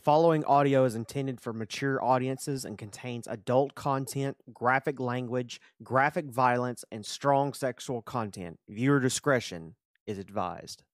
following audio is intended for mature audiences and contains adult content, graphic language, graphic violence, and strong sexual content. Viewer discretion is advised.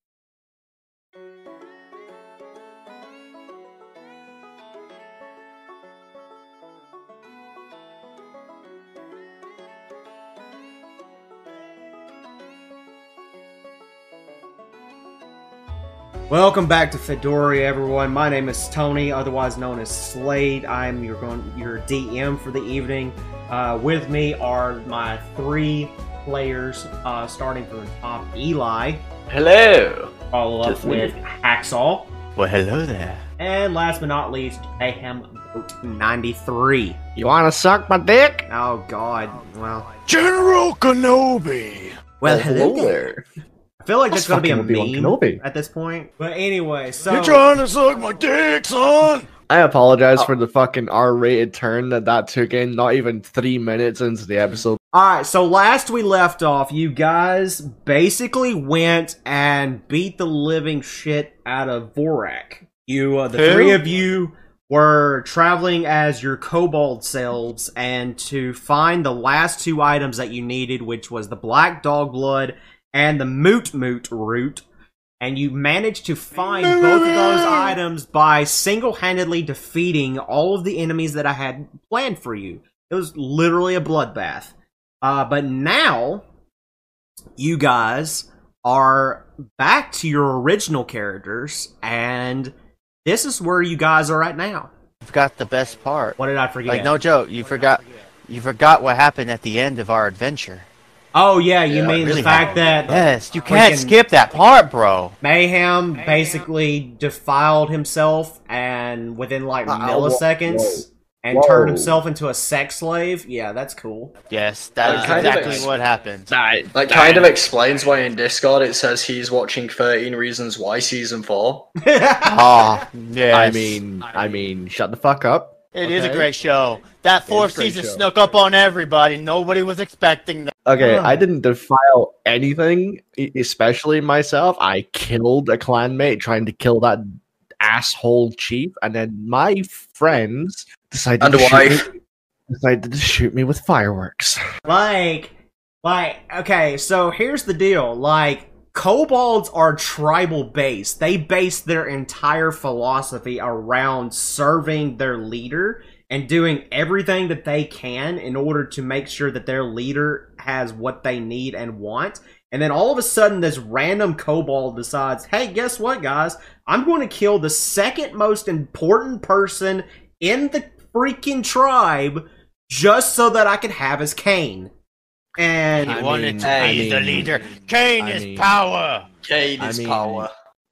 Welcome back to Fedora, everyone. My name is Tony, otherwise known as Slade. I'm your DM for the evening. With me are my three players, starting from the top. Eli. Hello. Follow up with Hacksaw. Well, hello there. And last but not least, Mayhem Boat 93. You wanna suck my dick? Oh, God. Well, General Kenobi. well, hello there. I feel like that's going to be a Obi-Wan meme Kenobi. at this point. But anyway, so... You're trying to suck my dick, son. I apologize for the fucking R-rated turn that took in not even 3 minutes into the episode. Alright, so last we left off, you guys basically went and beat the living shit out of Vorak. The three of you were traveling as your kobold selves, and to find the last two items that you needed, which was the black dog blood and the moot root, and you managed to find both of those items by single-handedly defeating all of the enemies that I had planned for you. It was literally a bloodbath. But now, you guys are back to your original characters, and this is where you guys are at now. You forgot the best part. What did I forget? Like, no joke, you forgot what happened at the end of our adventure. Oh, yeah, you mean really the fact that... Yes, you can't freaking skip that part, bro. Mayhem basically defiled himself, and within, like, milliseconds, and turned himself into a sex slave? Yeah, that's cool. Yes, that is exactly what happened. That kind of explains why in Discord it says he's watching 13 Reasons Why Season 4. Oh, yes. I mean, shut the fuck up. It is a great show. That fourth season snuck up on everybody. Nobody was expecting that. Okay, I didn't defile anything, especially myself. I killed a clanmate trying to kill that asshole chief, and then my friends decided to shoot me with fireworks. Okay, so here's the deal. Kobolds are tribal based. They base their entire philosophy around serving their leader and doing everything that they can in order to make sure that their leader has what they need and want. And then all of a sudden, this random kobold decides, hey, guess what, guys? I'm going to kill the second most important person in the freaking tribe just so that I can have his cane. And He wanted to be the leader. Kane is power. Kane is power.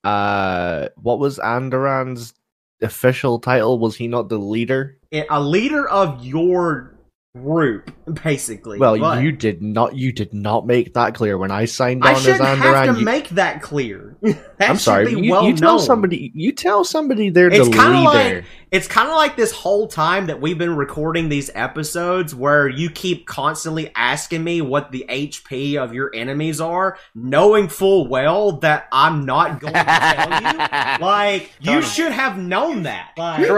What was Andoran's official title? Was he not the leader? A leader of your group, basically. Well, but you did not make that clear when I signed on I as shouldn't Andoran. have to make that clear. That I'm sorry. should be You tell somebody they're the leader. It's kind of like this whole time that we've been recording these episodes where you keep constantly asking me what the HP of your enemies are, knowing full well that I'm not going to tell you. You should have known that.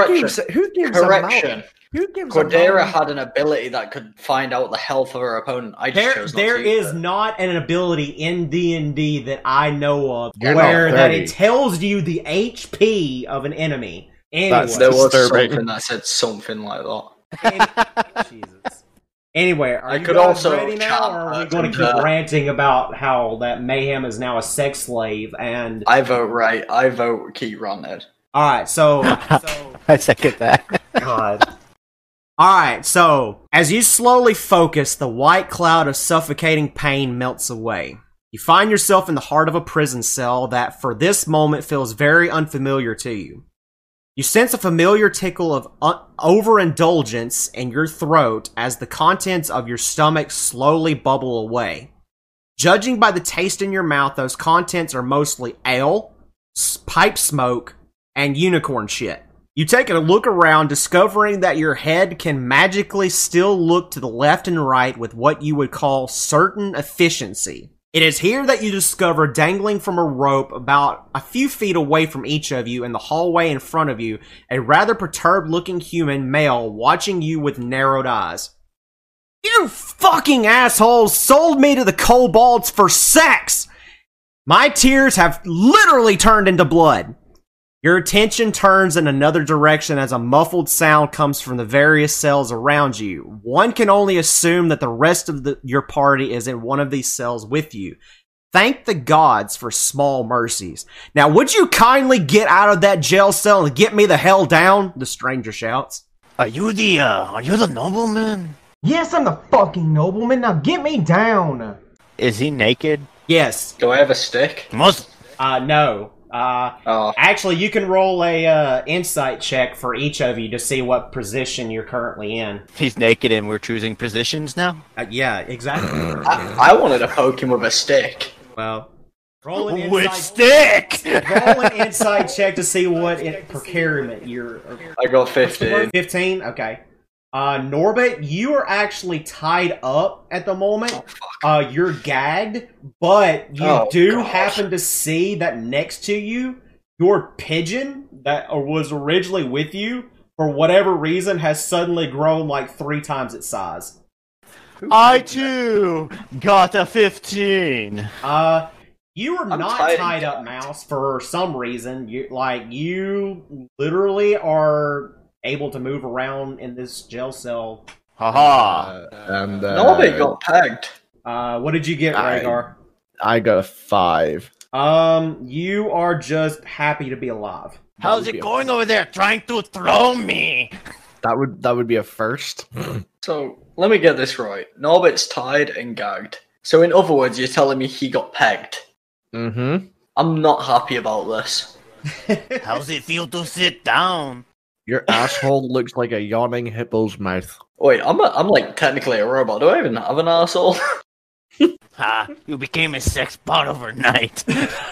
Correction. Cordera had an ability that could find out the health of her opponent. I just chose not there to is not an ability in D&D that I know of where that it tells you the HP of an enemy. Anyway. There was something that said something like that. Jesus. Anyway, are you could guys also ready now, or are we going to keep ranting about how that Mayhem is now a sex slave? And I vote right. I vote keep ranted. All right, so I second that. God. Alright, so, as you slowly focus, the white cloud of suffocating pain melts away. You find yourself in the heart of a prison cell that, for this moment, feels very unfamiliar to you. You sense a familiar tickle of overindulgence in your throat as the contents of your stomach slowly bubble away. Judging by the taste in your mouth, those contents are mostly ale, pipe smoke, and unicorn shit. You take a look around, discovering that your head can magically still look to the left and right with what you would call certain efficiency. It is here that you discover, dangling from a rope about a few feet away from each of you in the hallway in front of you, a rather perturbed-looking human male watching you with narrowed eyes. You fucking assholes sold me to the kobolds for sex! My tears have literally turned into blood. Your attention turns in another direction as a muffled sound comes from the various cells around you. One can only assume that the rest of your party is in one of these cells with you. Thank the gods for small mercies. Now, would you kindly get out of that jail cell and get me the hell down? The stranger shouts. Are you the nobleman? Yes, I'm the fucking nobleman. Now get me down. Is he naked? Yes. Do I have a stick? No. Oh. Actually, you can roll a insight check for each of you to see what position you're currently in. He's naked and we're choosing positions now? Yeah, exactly. I wanted to poke him with a stick. Well, roll an insight. Which stick? Roll an insight check to see what procurement you're. I got 15. 15. Okay. Norbit, you are actually tied up at the moment. You're gagged, but you happen to see that next to you, your pigeon that was originally with you, for whatever reason, has suddenly grown like 3 times its size. I too got a 15. You are I'm not tied up, Mouse, for some reason. You literally are able to move around in this jail cell. Haha. Nobody got pegged. What did you get, Rhaegar? I got a 5. You are just happy to be alive. How's it going over there trying to throw me? That would be a first. So, let me get this right. Norbit's tied and gagged. So in other words, you're telling me he got pegged. Mm-hmm. I'm not happy about this. How's it feel to sit down? Your asshole looks like a yawning hippo's mouth. Wait, I'm like technically a robot. Do I even have an asshole? You became a sex bot overnight.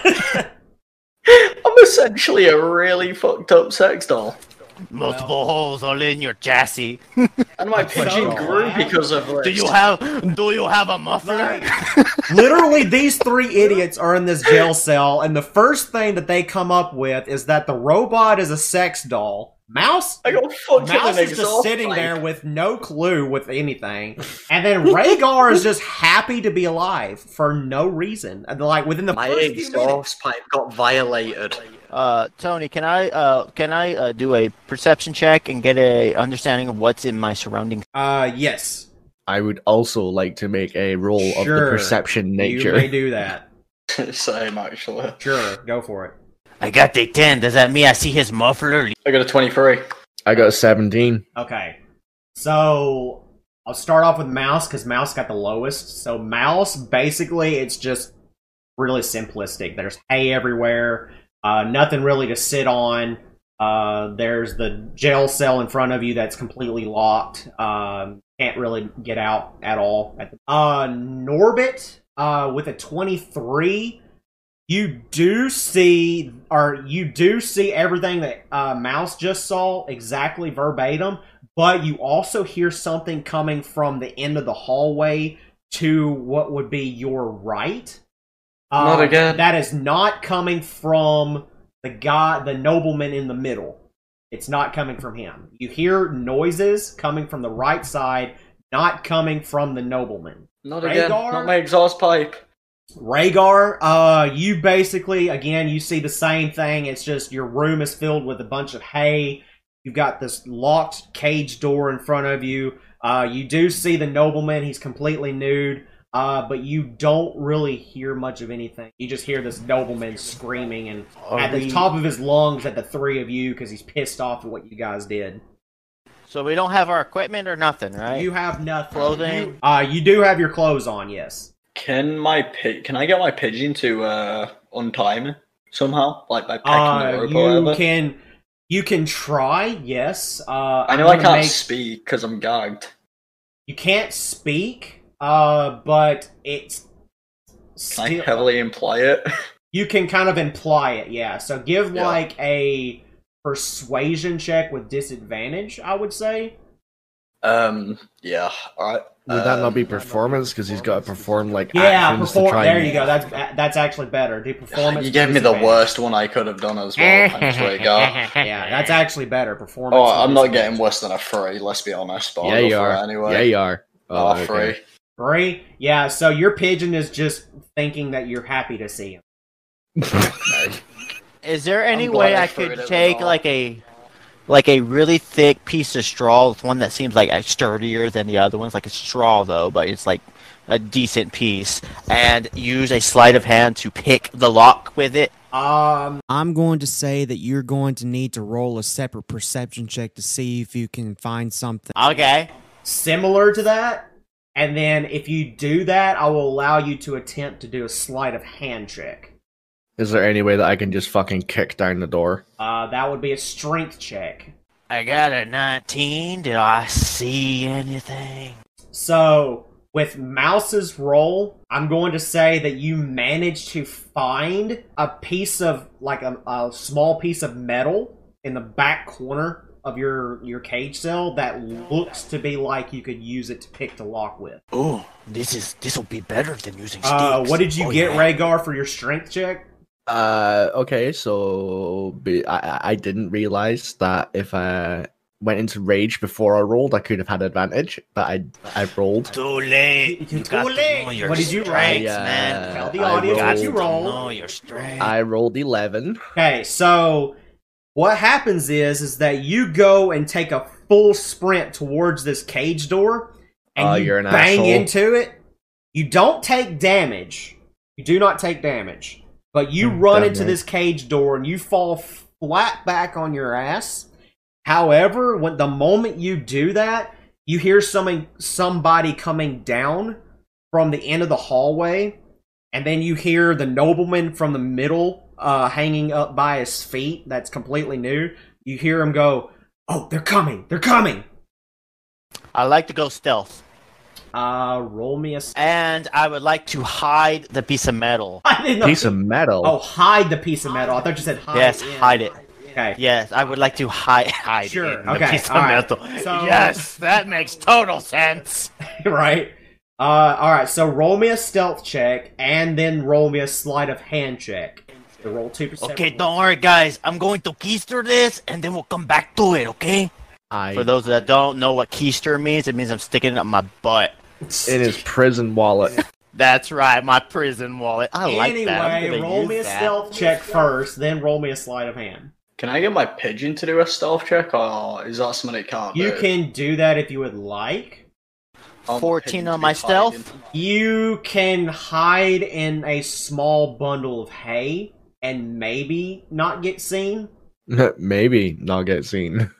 I'm essentially a really fucked up sex doll. Multiple holes all in your chassis. And my pigeon grew because of this. Do you have a muffler? Literally, these 3 idiots are in this jail cell, and the first thing that they come up with is that the robot is a sex doll. Mouse? I got fucked Mouse in an is just exhaust sitting pipe. there with no clue with anything. And then Rhaegar is just happy to be alive for no reason. And like within the My first few minutes. exhaust pipe got violated. Tony, can I do a perception check and get a understanding of what's in my surroundings? Yes. I would also like to make a roll of the perception nature. You may do that. Same, actually. Sure, go for it. I got a 10. Does that mean I see his muffler? I got a 23. I got a 17. Okay. So, I'll start off with Mouse, because Mouse got the lowest. So, Mouse, basically, it's just really simplistic. There's hay everywhere. Nothing really to sit on. There's the jail cell in front of you that's completely locked. Can't really get out at all. Norbit, with a 23... You do see everything that Mouse just saw exactly verbatim, but you also hear something coming from the end of the hallway to what would be your right. Not again. That is not coming from the nobleman in the middle. It's not coming from him. You hear noises coming from the right side, not coming from the nobleman. Not again. Not my exhaust pipe. Rhaegar, you basically, again, you see the same thing. It's just your room is filled with a bunch of hay. You've got this locked cage door in front of you. You do see the nobleman. He's completely nude, but you don't really hear much of anything. You just hear this nobleman screaming and at the top of his lungs at the 3 of you because he's pissed off at what you guys did. So we don't have our equipment or nothing, right? You have nothing. Clothing? You do have your clothes on, yes. Can I get my pigeon to untie me somehow, like by pecking the rope or whatever? You can try, yes. I know I can't speak because I'm gagged. You can't speak, but it's still... Can I heavily imply it? You can kind of imply it, yeah. So give like a persuasion check with disadvantage, I would say. Yeah. All right. Would that not be performance? Because he's got to perform like Yeah, actions to try. there you go. That's actually better. Do performance. You gave me the worst one I could have done as well. Thanks, Rhaegar. Yeah, that's actually better. Performance. Oh, I'm not getting worse than a 3. Let's be honest. But Yeah, I'll go you for are. it anyway. Yeah, you are. Oh, okay. 3. 3? Yeah, so your pigeon is just thinking that you're happy to see him. Is there any I'm way glad I I threw could it take all. like a really thick piece of straw, one that seems like sturdier than the other ones, like a straw though, but it's like a decent piece, and use a sleight of hand to pick the lock with it? I'm going to say that you're going to need to roll a separate perception check to see if you can find something. Okay. Similar to that, and then if you do that, I will allow you to attempt to do a sleight of hand check. Is there any way that I can just fucking kick down the door? That would be a strength check. I got a 19. Did I see anything? So, with Mouse's roll, I'm going to say that you managed to find a piece of, like a small piece of metal in the back corner of your cage cell that looks to be like you could use it to pick the lock with. Oh, this will be better than using sticks. What did you get, Rhaegar, for your strength check? Okay, so I didn't realize that if I went into rage before I rolled, I could have had advantage, but I rolled. Too late. You got to know your What did you strengths, roll? man. Tell the I audience what rolled- you Know rolled. your strength. I rolled 11. Okay, so what happens is that you go and take a full sprint towards this cage door, and you you're an bang asshole. into it. You don't take damage. You do not take damage. But you run Damn into it. this cage door, and you fall flat back on your ass. However, when the moment you do that, you hear somebody coming down from the end of the hallway, and then you hear the nobleman from the middle hanging up by his feet that's completely new. You hear him go, "Oh, they're coming! They're coming!" I like to go stealth. Roll me a... And I would like to hide the piece of metal. I didn't know. Piece of metal. Oh, hide the piece of metal. I thought you said hide. Yes, in. hide it. Okay. Yes, I would like to hide Sure, it in the okay, piece of alright. metal. So- Yes, that makes total sense. Right. Alright, so roll me a stealth check, and then roll me a sleight of hand check. So roll 2%. Okay, don't worry, guys. I'm going to keister this, and then we'll come back to it, okay? For those that don't know what keister means, it means I'm sticking it up my butt. In his prison wallet. That's right, my prison wallet. I like Anyway, that. I'm gonna roll use me a that. stealth check first, then roll me a sleight of hand. Can I get my pigeon to do a stealth check, or is that something it can't You do? can do that if you would like. I want 14 pigeon on to be my stealth. hiding. You can hide in a small bundle of hay and maybe not get seen. Maybe not get seen.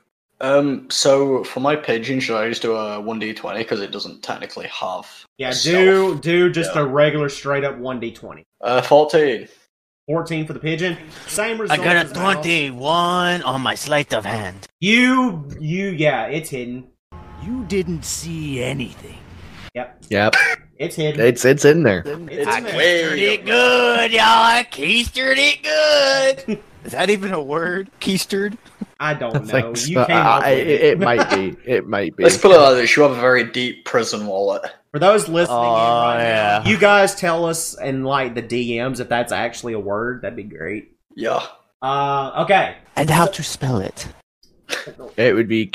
So for my pigeon, should I just do a 1d20 because it doesn't technically have? Yeah, a do stealth? just Yeah. a regular straight up 1d20. 14. 14 for the pigeon. Same I result. got a as Mouse. 21 on my sleight of hand. Yeah, it's hidden. You didn't see anything. Yep, Yep. it's hidden. It's in there. It's I in there. keistered it good, y'all. I keistered it good. Is that even a word? Keistered? I don't I know. think so. You came up with it might be. It might be. Let's put it like this: you have a very deep prison wallet. For those listening in right yeah. now, you guys tell us in like the DMs if that's actually a word. That'd be great. Yeah. Okay. And how to spell it? It would be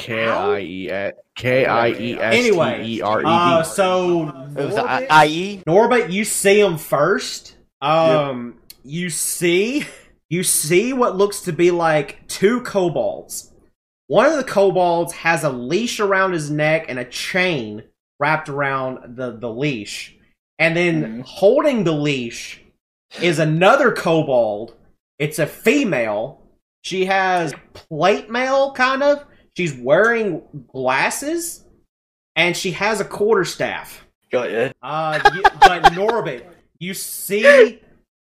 Kiesteret. Anyway, so It was Norbit, I.E.? Norbit, you see him first. You see what looks to be like two kobolds. One of the kobolds has a leash around his neck and a chain wrapped around the leash. And then holding the leash is another kobold. It's a female. She has plate mail, kind of. She's wearing glasses, and she has a quarterstaff. Got you. But Norbit, you see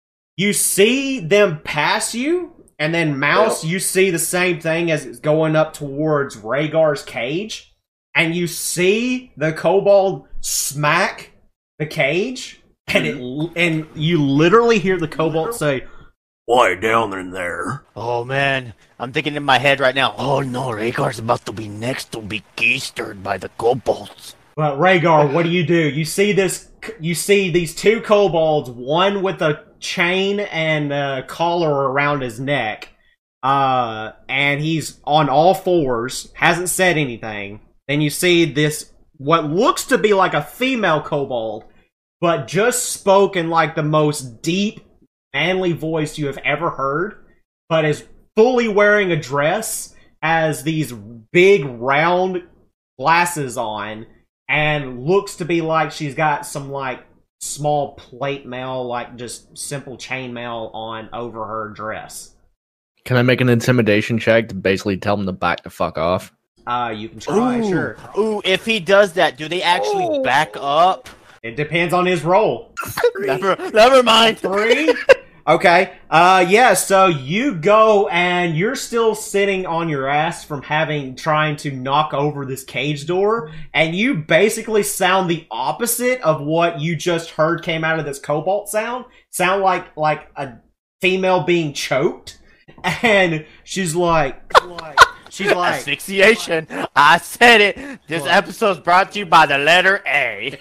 them pass you, and then Mouse, you see the same thing as it's going up towards Rhaegar's cage, and you see the kobold smack the cage, and you literally hear the kobold say, Why down in there? Oh man, I'm thinking in my head right now. Oh no, Rhaegar's about to be next to be keistered by the kobolds. But Rhaegar, what do? You see this? You see these two kobolds, one with a chain and a collar around his neck, and he's on all fours, hasn't said anything. Then you see this, what looks to be like a female kobold, but just spoke in like the most deep, manly voice you have ever heard, but is fully wearing a dress, has these big round glasses on, and looks to be like she's got some like small plate mail, like just simple chain mail on over her dress. Can I make an intimidation check to basically tell him to back the fuck off? You can try, sure. Ooh, if he does that, do they actually back up? It depends on his roll. Never mind. 3? Okay. Yeah, so you go and you're still sitting on your ass from trying to knock over this cage door, and you basically sound the opposite of what you just heard came out of this cobalt sound. Sound like a female being choked, and she's like asphyxiation. I said it. This episode's brought to you by the letter A.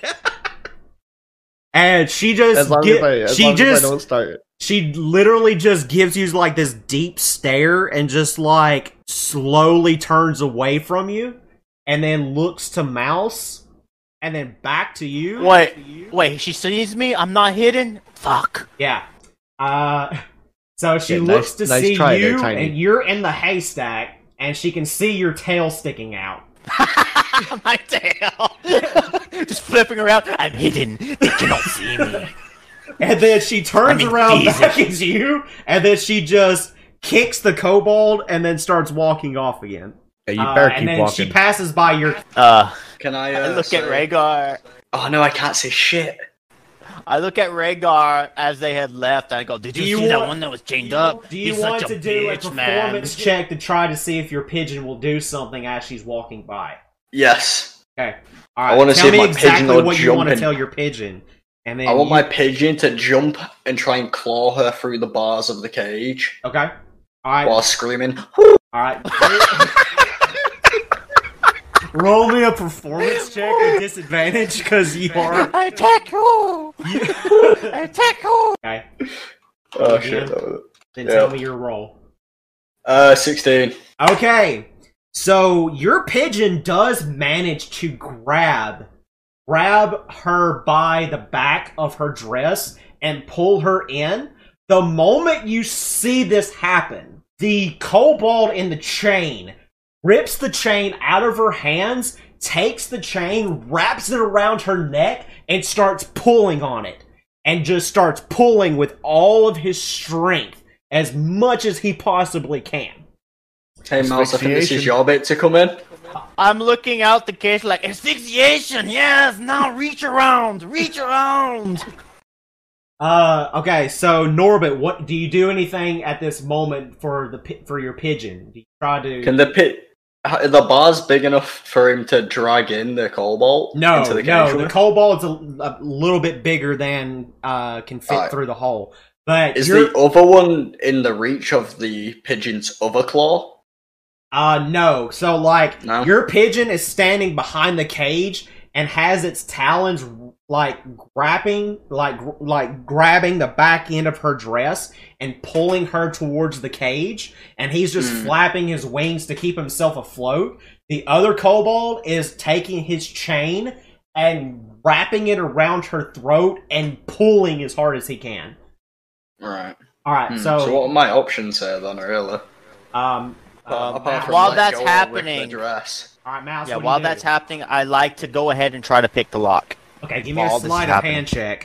And she just don't start it. She literally just gives you like this deep stare and just like slowly turns away from you and then looks to Mouse and then back to you. Wait, she sees me? I'm not hidden? Fuck. Yeah. So she looks to see you and you're in the haystack and she can see your tail sticking out. My tail. Just flipping around. I'm hidden. They cannot see me. And then she turns around back at you, and then she just kicks the kobold and then starts walking off again. Yeah, you better keep and then walking. she passes by your... Can I look at Rhaegar. Oh no, I can't say shit. I look at Rhaegar as they had left, and I go, did you see that one that was chained up? Do you want to do a performance check to try to see if your pigeon will do something as she's walking by? Yes. Okay. All right. I want to see if my exactly pigeon will what jump you want to in. tell your pigeon. And then I want my pigeon to jump and try and claw her through the bars of the cage. Okay. All right. While screaming. All right. Roll me a performance check with disadvantage because you are. Attack you! Attack you! Okay. Oh shit. That was it. Then tell me your roll. 16. Okay. So your pigeon does manage to grab her by the back of her dress and pull her in. The moment you see this happen, the kobold in the chain rips the chain out of her hands, takes the chain, wraps it around her neck, and starts pulling on it. And just starts pulling with all of his strength, as much as he possibly can. Hey Mouse, I think this is your bit to come in. I'm looking out the cage like, asphyxiation, yes, now reach around, reach around. Okay, so Norbit, what do you do anything at this moment for your pigeon? Do you try to... Can the bar's big enough for him to drag in the kobold? No, into the cage the kobold's a little bit bigger than can fit through the hole. But is the other one in the reach of the pigeon's other claw? No. So, like, No? your pigeon is standing behind the cage and has its talons, grabbing the back end of her dress and pulling her towards the cage, and he's just flapping his wings to keep himself afloat. The other kobold is taking his chain and wrapping it around her throat and pulling as hard as he can. Right. Alright, So what are my options here, then, really? Apart from while let that's go or rip happening, the dress. Alright, Mouse, yeah, what do while you do? that's happening, I like to go ahead and try to pick the lock. Okay, give me a While this sleight is of happening. hand check.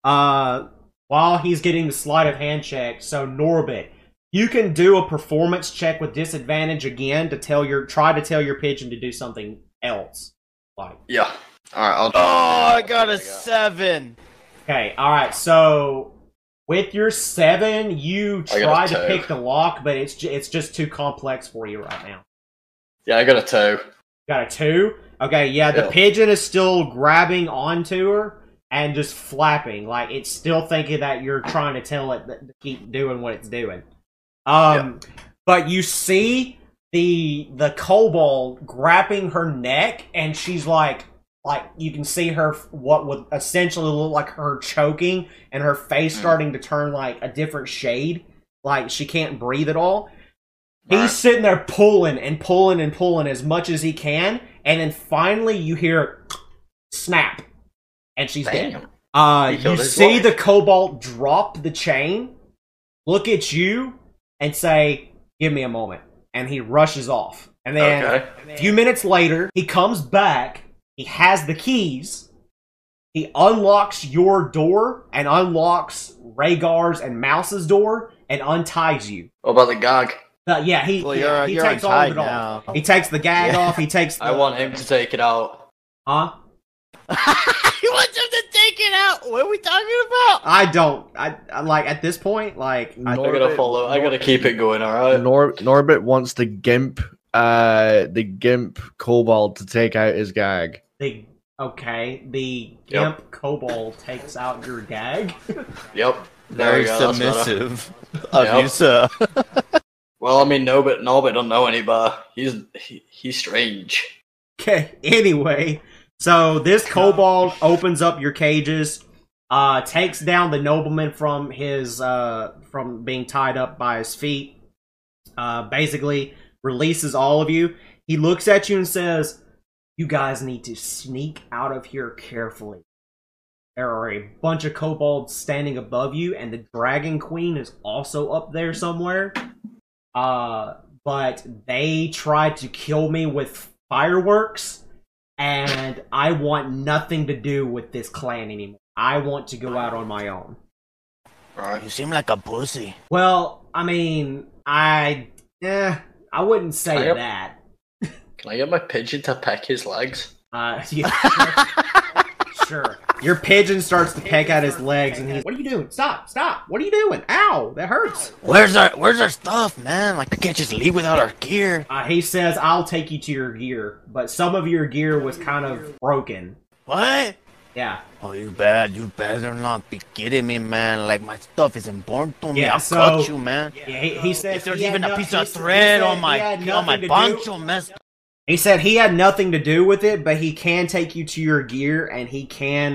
While he's getting the sleight of hand check, so Norbit, you can do a performance check with disadvantage again to try to tell your pigeon to do something else. Yeah. Alright, I'll I got a 7. Okay, alright, so with your 7, you I got a try to 2. pick the lock, but it's just too complex for you right now. Yeah, I got a 2. Got a 2? Okay, yeah, the Yeah. pigeon is still grabbing onto her, and just flapping, like it's still thinking that you're trying to tell it to keep doing what it's doing. But you see the kobold grabbing her neck, and she's like you can see her what would essentially look like her choking, and her face starting to turn like a different shade, like she can't breathe at all. He's sitting there pulling and pulling and pulling as much as he can, and then finally you hear snap, and she's dead. You see the kobold drop the chain, look at you, and say, "Give me a moment," and he rushes off. And then a few minutes later, he comes back. He has the keys. He unlocks your door and unlocks Rhaegar's and Mouse's door and unties you. What about the gag? He takes all of it off. He takes the gag off. He takes. I want him to take it out. Huh? He wants him to take it out. What are we talking about? I don't. I like at this point. Like I gotta follow. I gotta keep it going. All right. Norbit wants the gimp kobold to take out his gag. The gimp kobold takes out your gag. Yep. Very submissive of you, sir. Well, I mean, Norbit don't know any better. He's strange. Okay. Anyway, so this kobold opens up your cages, takes down the nobleman from his from being tied up by his feet. Basically, releases all of you. He looks at you and says, "You guys need to sneak out of here carefully. There are a bunch of kobolds standing above you, and the Dragon Queen is also up there somewhere. But they tried to kill me with fireworks, and I want nothing to do with this clan anymore. I want to go out on my own." You seem like a pussy. Well, I mean, I wouldn't say that. Can I get my pigeon to peck his legs? Yeah, sure. Your pigeon starts to peck at his legs, and he's, "What are you doing? Stop! What are you doing? Ow, that hurts." Where's our stuff, man? Like, I can't just leave without our gear. He says, "I'll take you to your gear, but some of your gear was kind of broken." What? Yeah. Oh, you better not be kidding me, man. Like, my stuff is important to me. I'll cut you, man. Yeah, he said if there's even a piece of thread on my poncho, man. He said he had nothing to do with it, but he can take you to your gear, and he can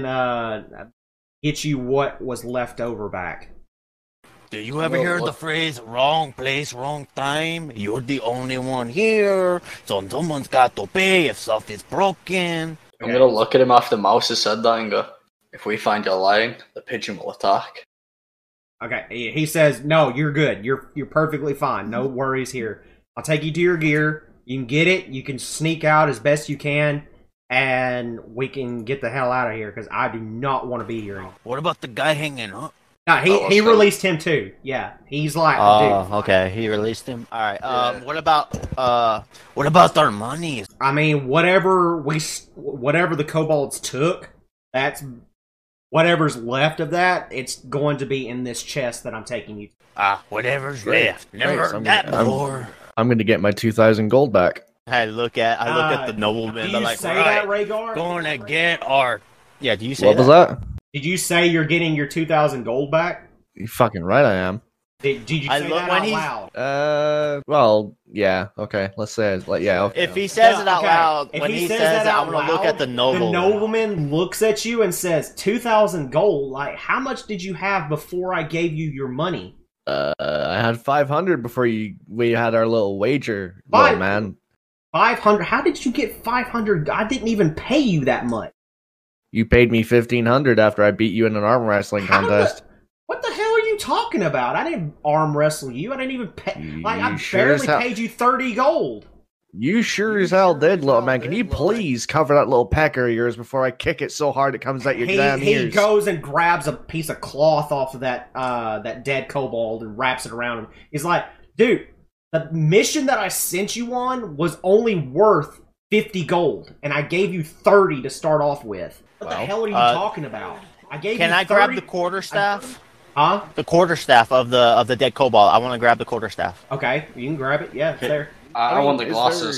get you what was left over back. Do you ever hear the phrase, wrong place, wrong time? You're the only one here, so someone's got to pay if stuff is broken. I'm gonna look at him after Mouse has said that and go, "If we find you lying, the pigeon will attack." Okay, he says, "No, you're good. You're perfectly fine. No worries here. I'll take you to your gear. You can get it. You can sneak out as best you can, and we can get the hell out of here because I do not want to be here anymore." What about the guy hanging up? No, he released him too. Yeah, he's like, dude. Okay, he released him. All right. What about our money? I mean, whatever the kobolds took, that's whatever's left of that. It's going to be in this chest that I'm taking you to. Whatever's left. Never heard that before. I'm going to get my 2,000 gold back. I look at the nobleman. Do you say that, Rhaegar? Gonna get our. Yeah. Do you say what was that? Did you say you're getting your 2,000 gold back? You're fucking right, I am. Did you say that out loud? Well, yeah. Okay, let's say it. Like, yeah. Okay. If he says it out loud, when he says that, I'm gonna look at the nobleman. The nobleman looks at you and says, 2,000 gold. Like, how much did you have before I gave you your money? I had 500 before we had our little wager, little man. 500? How did you get 500? I didn't even pay you that much. You paid me 1,500 after I beat you in an arm wrestling contest. What the hell are you talking about? I didn't arm wrestle you. I didn't even pay. I barely paid you 30 gold. You sure as hell did, little man. Can you please cover that little pecker of yours before I kick it so hard it comes out your damn ears? He goes and grabs a piece of cloth off of that dead kobold and wraps it around him. He's like, dude, the mission that I sent you on was only worth 50 gold, and I gave you 30 to start off with. What the hell are you talking about? I gave Can you I 30? grab the quarterstaff? Huh? The quarterstaff of the dead kobold. I want to grab the quarterstaff. Okay, you can grab it. Yeah, it's there. I want the glasses.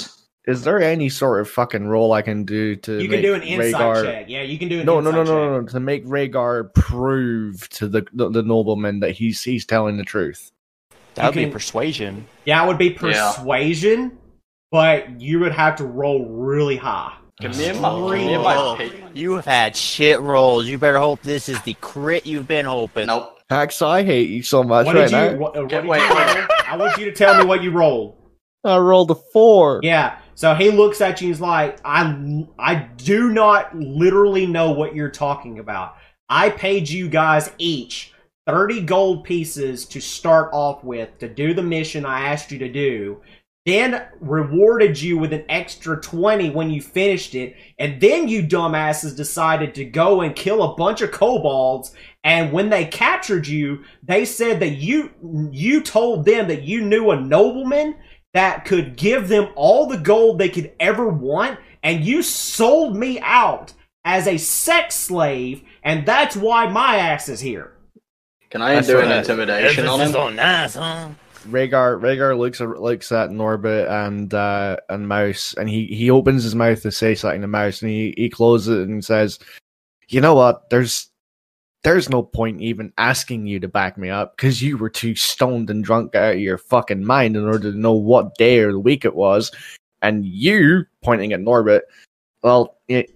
Is there any sort of fucking roll I can do to You can make do an insight Rhaegar... check. Yeah, you can do an No, insight check. to make Rhaegar prove to the nobleman that he's telling the truth. That would be persuasion. Yeah, it would be persuasion, but you would have to roll really high. Give me my You have had shit rolls. You better hope this is the crit you've been hoping. Nope. Hax, I hate you so much What right did you? now. What did you roll? I want you to tell me what you rolled. I rolled a 4. Yeah. So he looks at you and he's like, I do not literally know what you're talking about. I paid you guys each 30 gold pieces to start off with to do the mission I asked you to do, then rewarded you with an extra 20 when you finished it, and then you dumbasses decided to go and kill a bunch of kobolds, and when they captured you, they said that you told them that you knew a nobleman that could give them all the gold they could ever want, and you sold me out as a sex slave, and that's why my ass is here. Can I do an intimidation on him? So nice, huh? Rhaegar looks at Norbert and Mouse, and he opens his mouth to say something to Mouse, and he closes it and says, "You know what? There's no point even asking you to back me up, because you were too stoned and drunk out of your fucking mind in order to know what day or the week it was. And you," pointing at Norbert, "well,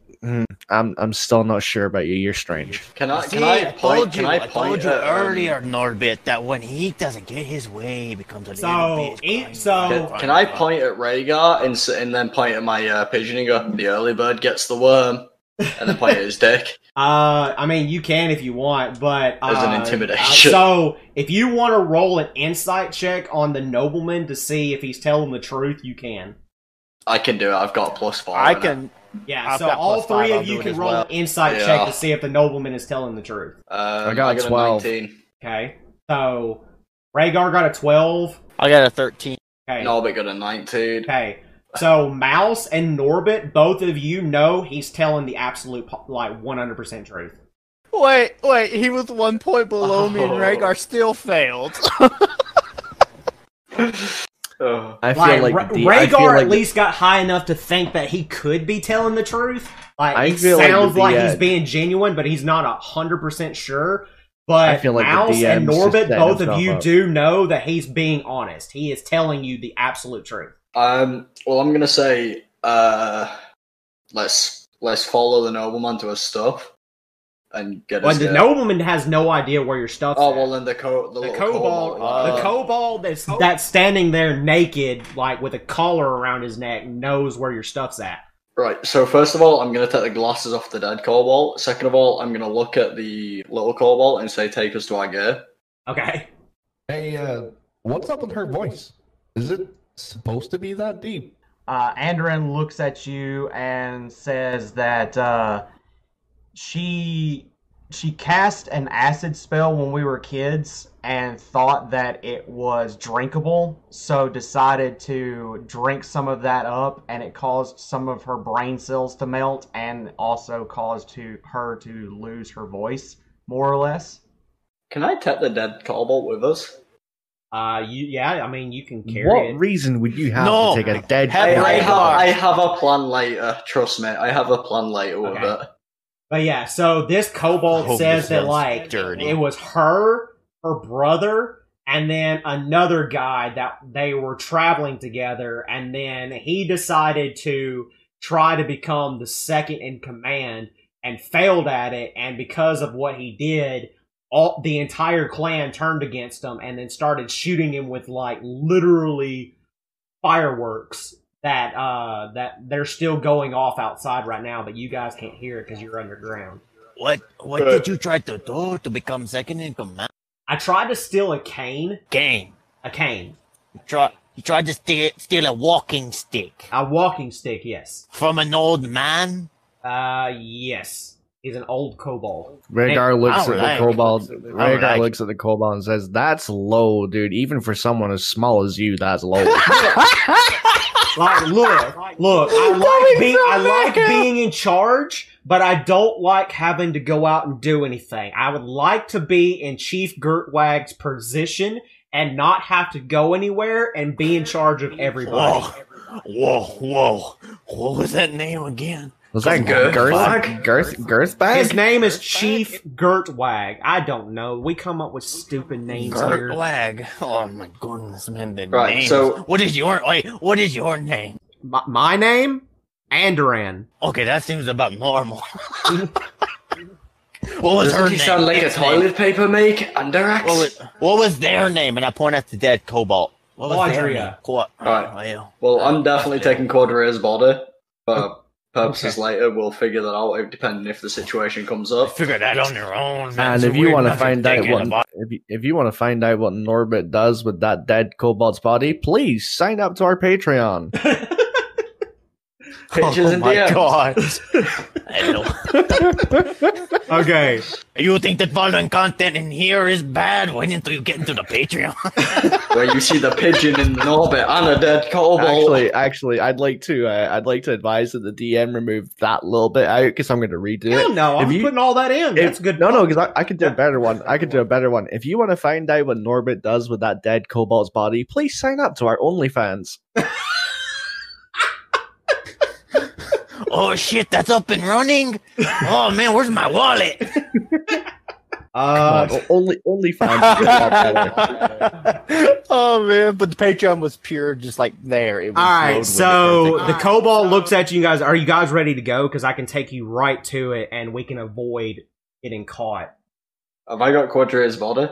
I'm still not sure about you. You're strange." I told you earlier, Norbert, that when he doesn't get his way, he becomes a little bitch. Can I point at Rhaegar and then point at my pigeon and go, "The early bird gets the worm," and then point at his dick? I mean, you can if you want, but as an intimidation. So if you want to roll an insight check on the nobleman to see if he's telling the truth, you can. I can do it. I've got a +5. I can. Yeah, so all three of you can roll an insight check to see if the nobleman is telling the truth. I got a 12. 19. Okay, so Rhaegar got a 12. I got a 13. Okay. Norbert got a 19. Okay, so Mouse and Norbert, both of you know he's telling the absolute, 100% truth. Wait, he was 1 point below me and Rhaegar still failed. I feel like Rhaegar at least got high enough to think that he could be telling the truth. It sounds like he's being genuine, but he's not 100% sure. But I feel like Mouse and Norbert, both of you do know that he's being honest. He is telling you the absolute truth. Well, I'm gonna say, let's follow the nobleman to his stuff and get. Well, the nobleman has no idea where your stuff's at. Well, then the kobold that's standing there naked, with a collar around his neck, knows where your stuff's at. Right. So first of all, I'm gonna take the glasses off the dead kobold. Second of all, I'm gonna look at the little kobold and say, "Take us to our gear." Okay. Hey, what's up with her voice? Is it supposed to be that deep? Andoran looks at you and says that she cast an acid spell when we were kids and thought that it was drinkable, so decided to drink some of that up, and it caused some of her brain cells to melt and also caused her to lose her voice, more or less. Can I take the dead kobold with us? You can carry it. What reason would you have to take a dead kobold? I have a plan later. Trust me, I have a plan later with it. But yeah, so this kobold says that it was her brother, and then another guy that they were traveling together, and then he decided to try to become the second in command and failed at it, and because of what he did, the entire clan turned against him and then started shooting him with literally fireworks that they're still going off outside right now, but you guys can't hear it because you're underground. What did you try to do to become second in command? I tried to steal a cane. A cane. You tried to steal a walking stick. A walking stick, yes. From an old man? Yes. He's an old kobold. Rhaegar looks at the kobold. Rhaegar looks at the kobold and says, "That's low, dude. Even for someone as small as you, that's low." Look. I like being in charge, but I don't like having to go out and do anything. I would like to be in Chief Gertwag's position and not have to go anywhere and be in charge of everybody. Whoa. What was that name again? Was that Girthbag? His name is Chief Gertwag. I don't know. We come up with stupid names here. Gertwag. Oh my goodness, man. The Right, names. so- What is your name? My name? Andoran. Okay, that seems about normal. What was her Doesn't name? he sound like a Its toilet name? paper make? Underax? What was their name? And I point at the dead Cobalt. What was their Quadria. name? What? Right. Oh, Well, I'm definitely taking Quadria's body, but purposes later, we'll figure that out, depending if the situation comes up. figure that on your own. Man. And So if you weird want to not find out thinking what about- if you want to find out what Norbit does with that dead kobold's body, please sign up to our Patreon. Pictures oh and my DMs. god. Hello. Okay. You think that following content in here is bad? Wait until you get into the Patreon. Where you see the pigeon in the orbit and a dead kobold. Actually, I'd like to advise that the DM remove that little bit out because I'm going to redo Hell it. no, I'm If you- putting all that in. That's good. No, because I could do a better one. I could do a better one. If you want to find out what Norbit does with that dead kobold's body, please sign up to our OnlyFans. Oh shit, that's up and running. Oh man, where's my wallet? Come on, OnlyFans. Oh man, but the Patreon was pure, just like there. It was All loaded right, with so it. the kobold looks at you guys. Are you guys ready to go? Because I can take you right to it, and we can avoid getting caught. Have I got Quadria's body?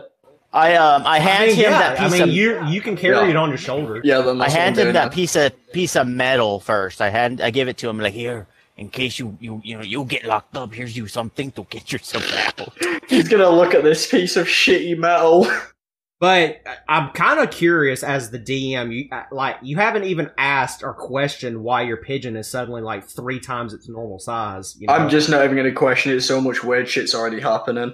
I hand him that piece of. you can carry it on your shoulder. Yeah, then I that's what I'm hand him doing that then. piece of metal first. I give it to him like, here, in case you get locked up. Here's you something to get yourself out. He's gonna look at this piece of shitty metal. But I'm kind of curious as the DM. You haven't even asked or questioned why your pigeon is suddenly like 3 times its normal size. You know? I'm just not even gonna question it. So much weird shit's already happening.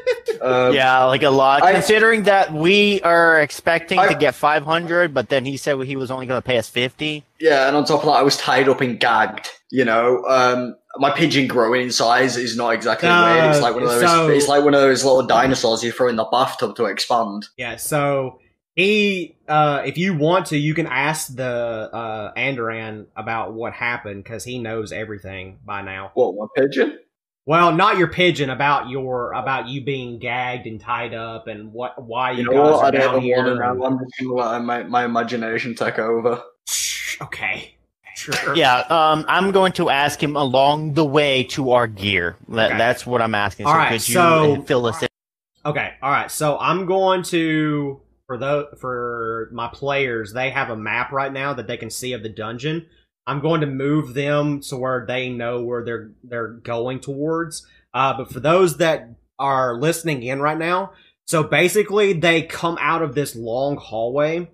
Yeah, like a lot. I- Considering that we are expecting I- to get 500, but then he said he was only going to pay us 50. Yeah, and on top of that, I was tied up and gagged. You know, my pigeon growing in size is not exactly weird. It's like one of those. so- It's like one of those little dinosaurs you throw in the bathtub to expand. Yeah, so he, if you want to, you can ask the Andoran about what happened because he knows everything by now. What, my pigeon? Well, not your pigeon, about you being gagged and tied up and why you, You know guys what? are I down don't here. want to know. I'm just gonna let my imagination take over. Okay, sure. Yeah, I'm going to ask him along the way to our gear. Okay. That's what I'm asking. All right, could you so- fill us in? Okay, all right. So I'm going to for my players. They have a map right now that they can see of the dungeon. I'm going to move them to where they know where they're going towards. But for those that are listening in right now, so basically they come out of this long hallway,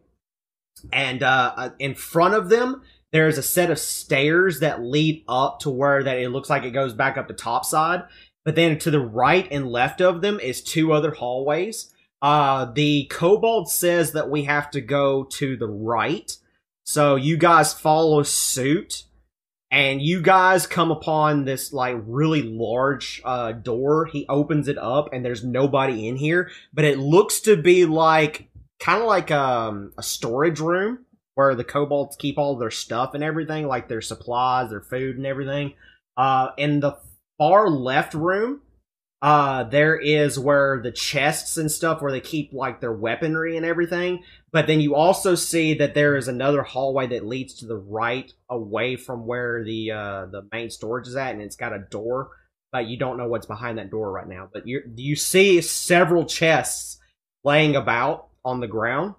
and in front of them there's a set of stairs that lead up to where that it looks like it goes back up the top side. But then to the right and left of them is 2 other hallways. The kobold says that we have to go to the right. So you guys follow suit, and you guys come upon this like really large door. He opens it up, and there's nobody in here, but it looks to be like kind of like a storage room where the kobolds keep all their stuff and everything, like their supplies, their food, and everything. In the far left room, there is where the chests and stuff where they keep like their weaponry and everything. But then you also see that there is another hallway that leads to the right away from where the main storage is at, and it's got a door, but you don't know what's behind that door right now. But you see several chests laying about on the ground.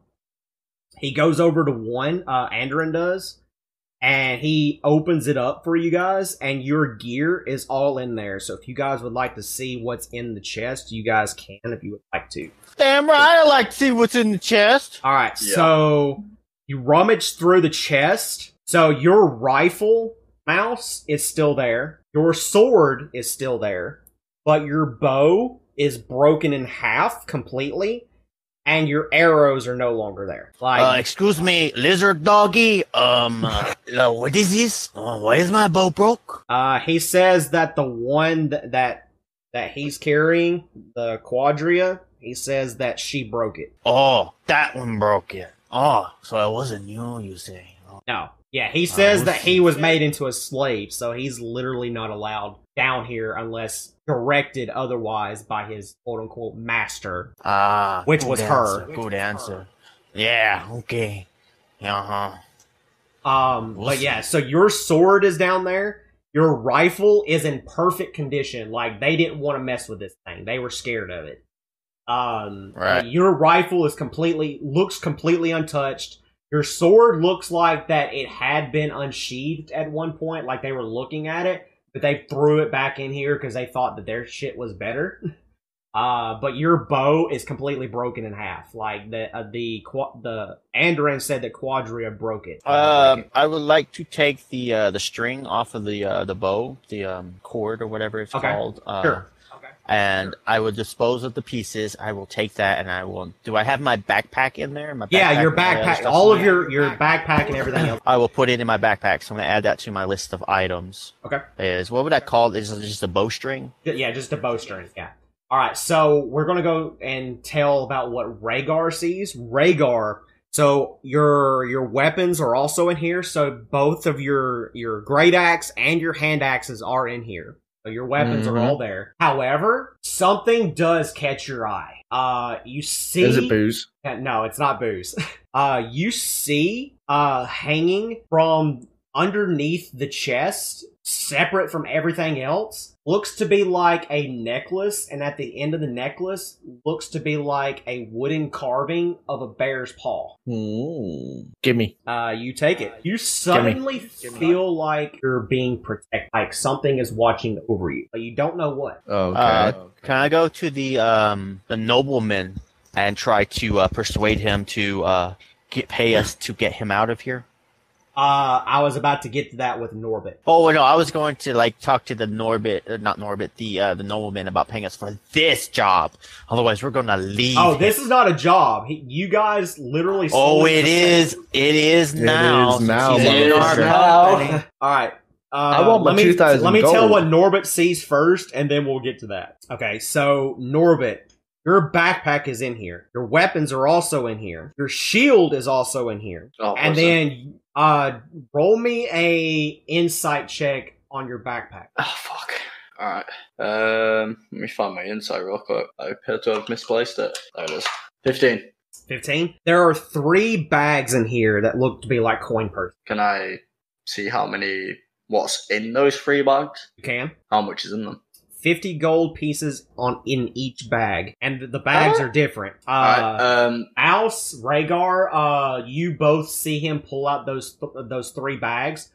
He goes over to one, Andoran does, and he opens it up for you guys, and your gear is all in there. So if you guys would like to see what's in the chest, you guys can if you would like to. Damn right, I like to see what's in the chest. All right, Yeah. so you rummage through the chest. So your rifle, Mouse, is still there. Your sword is still there. But your bow is broken in half completely. And your arrows are no longer there. Like, Excuse me, lizard doggy. What is this? Why is my bow broke? he says that the one that he's carrying, the Quadria, he says that she broke it. Oh, that one broke it. Oh, so it wasn't you say. Oh. No, Yeah, he says that he was made into a slave, so he's literally not allowed down here unless directed otherwise by his quote-unquote master, which was her. Good answer. Yeah, okay. Uh-huh. But yeah, so your sword is down there. Your rifle is in perfect condition. Like, they didn't want to mess with this thing. They were scared of it. Right. Your rifle is looks completely untouched. Your sword looks like that it had been unsheathed at one point, like they were looking at it, but they threw it back in here because they thought that their shit was better. But your bow is completely broken in half. Like the Andoran said that Quadria broke it. I would like to take the string off of the bow, the cord or whatever it's called. Sure. And I will dispose of the pieces. I will take that, and I will. Do I have my backpack in there? Your backpack, all of your backpack and everything else. I will put it in my backpack. So I'm gonna add that to my list of items. Okay. What would I call it? Is it just a bowstring? Yeah, just a bowstring. Yeah. All right. So we're gonna go and tell about what Rhaegar sees. Rhaegar. So your weapons are also in here. So both of your great axe and your hand axes are in here. So your weapons are all there. However, something does catch your eye. You see... Is it booze? No, it's not booze. You see hanging from underneath the chest, separate from everything else, looks to be like a necklace, and at the end of the necklace looks to be like a wooden carving of a bear's paw. Gimme. You take it. You suddenly feel like you're being protected, like something is watching over you, but you don't know what. Okay. Can I go to the nobleman and try to persuade him to pay us to get him out of here? I was about to get to that with Norbit. Oh no, I was going to talk to the the nobleman about paying us for this job. Otherwise, we're gonna leave. Oh, this is not a job. You guys literally. Oh, it is. It is now. It is now. All right. I want my 2,000 Let me gold. tell what Norbit sees first, and then we'll get to that. Okay, so Norbit, your backpack is in here. Your weapons are also in here. Your shield is also in here. Oh, and then roll me a insight check on your backpack. Oh, fuck. Alright. Let me find my insight real quick. I appear to have misplaced it. There it is. 15. 15? There are 3 bags in here that look to be like coin purses. Can I see what's in those 3 bags? You can? How much is in them? 50 gold pieces in each bag, and the bags are different. Alce, Rhaegar, you both see him pull out those 3 bags.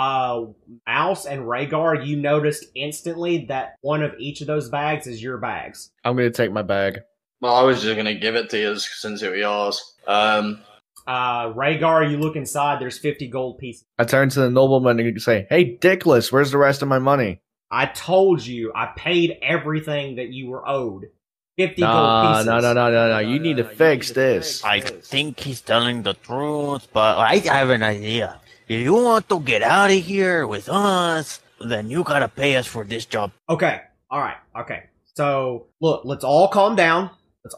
Alce and Rhaegar, you noticed instantly that one of each of those bags is your bags. I'm going to take my bag. Well, I was just going to give it to you since it was yours. Rhaegar, you look inside, there's 50 gold pieces. I turn to the nobleman and say, "Hey, Dickless, where's the rest of my money?" I told you, I paid everything that you were owed. 50 gold pieces. No. You need to fix this. I think he's telling the truth, but I have an idea. If you want to get out of here with us, then you gotta pay us for this job. Okay. Alright. Okay. So, look, let's all calm down.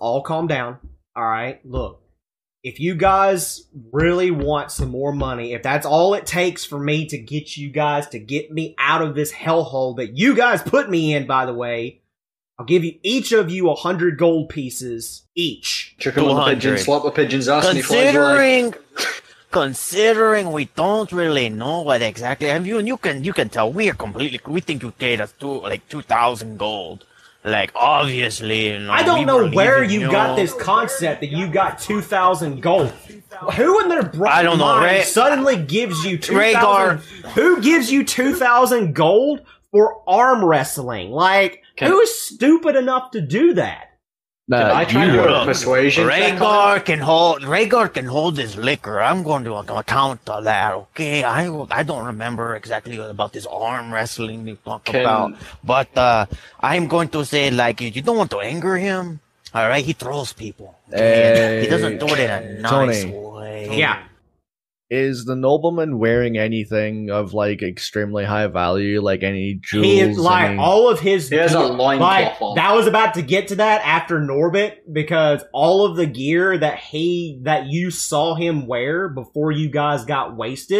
Alright, look. If you guys really want some more money, if that's all it takes for me to get you guys to get me out of this hellhole that you guys put me in, by the way, I'll give you each of you 100 gold pieces each. Chicken on the pigeon, slap the pigeon's ass and he flies away. Considering we don't really know what exactly, and you can tell we think you paid us 2,000 gold. Like, obviously, you know, I don't know where you got this concept that you got 2,000 gold. Who in their I don't know, mind suddenly gives you 2,000? Who gives you 2,000 gold for arm wrestling? Like, who is stupid enough to do that? Can I try to do a persuasion? Rhaegar can hold his liquor. I'm going to account to that, okay? I don't remember exactly about this arm wrestling you talk about, but I'm going to say, like, you don't want to anger him, all right? He throws people. Okay? He doesn't do it in a nice way. Yeah. Is the nobleman wearing anything of like extremely high value, like any jewels? All of his. He has a loincloth on. That was about to get to that after Norbit, because all of the gear that you saw him wear before you guys got wasted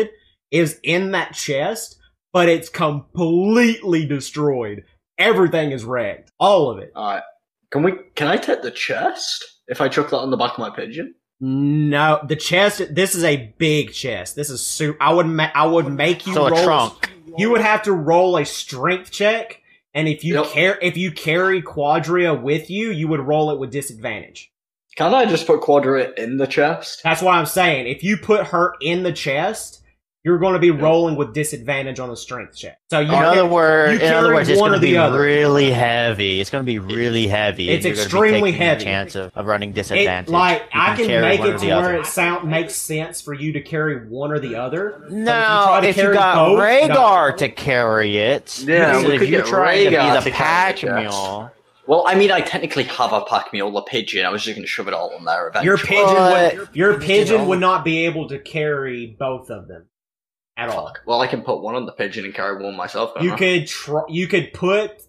is in that chest, but it's completely destroyed. Everything is wrecked. All of it. Alright. Can I take the chest if I chuck that on the back of my pigeon? No, the chest. This is a big chest. This is I would make you So a roll. trunk. You would have to roll a strength check, and if you carry Quadria with you, you would roll it with disadvantage. Can I just put Quadria in the chest? That's what I'm saying. If you put her in the chest, you're going to be rolling with disadvantage on the strength check. So In other words, it's going to be other. really heavy. It's going to be really heavy. It's and you're extremely gonna be taking heavy. a chance of running disadvantage. I can carry make one it or to the where other. it makes sense for you to carry one or the other. No, if you carry got both, Rhaegar no. to carry it, Yeah, so we if could you get try to Rhaegar be to the carry pack the chest. mule, Well, I mean, I technically have a pack mule, a pigeon. I was just going to shove it all in there eventually. Your pigeon would not be able to carry both of them at all. Well, I can put one on the pigeon and carry one myself. You could put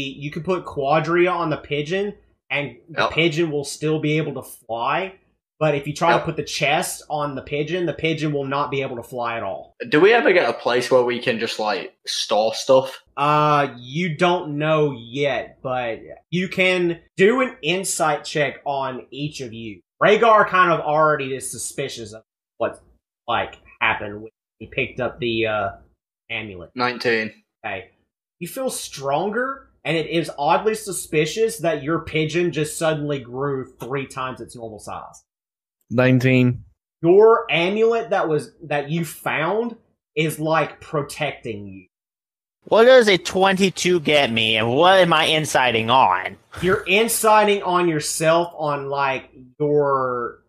Quadria on the pigeon, and the pigeon will still be able to fly. But if you try to put the chest on the pigeon will not be able to fly at all. Do we ever get a place where we can just store stuff? You don't know yet, but you can do an insight check on each of you. Rhaegar kind of already is suspicious of what happened when he picked up the amulet. 19. Okay. You feel stronger, and it is oddly suspicious that your pigeon just suddenly grew 3 times its normal size. 19. Your amulet that you found is protecting you. what does a 22 get me, and what am I inciting on? You're inciting on yourself on your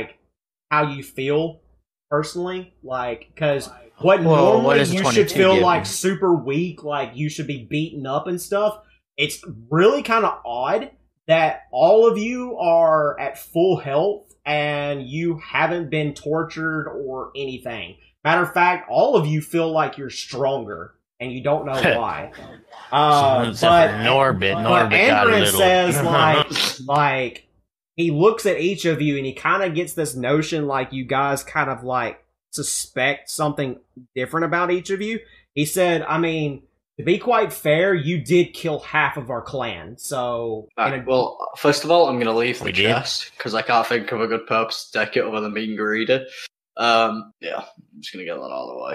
how you feel personally, because what normally does a you 22 should feel give me? super weak, you should be beaten up and stuff. It's really kind of odd that all of you are at full health and you haven't been tortured or anything. Matter of fact, all of you feel like you're stronger, and you don't know why. Except for Norbit. But Norbit got a Andrin little. says, he looks at each of you and he kind of gets this notion you guys kind of suspect something different about each of you. He said, I mean, to be quite fair, you did kill half of our clan, so... well, first of all, I'm going to leave the We did? chest, because I can't think of a good purpose to deck it other than being greedy. I'm just going to get that out of the way.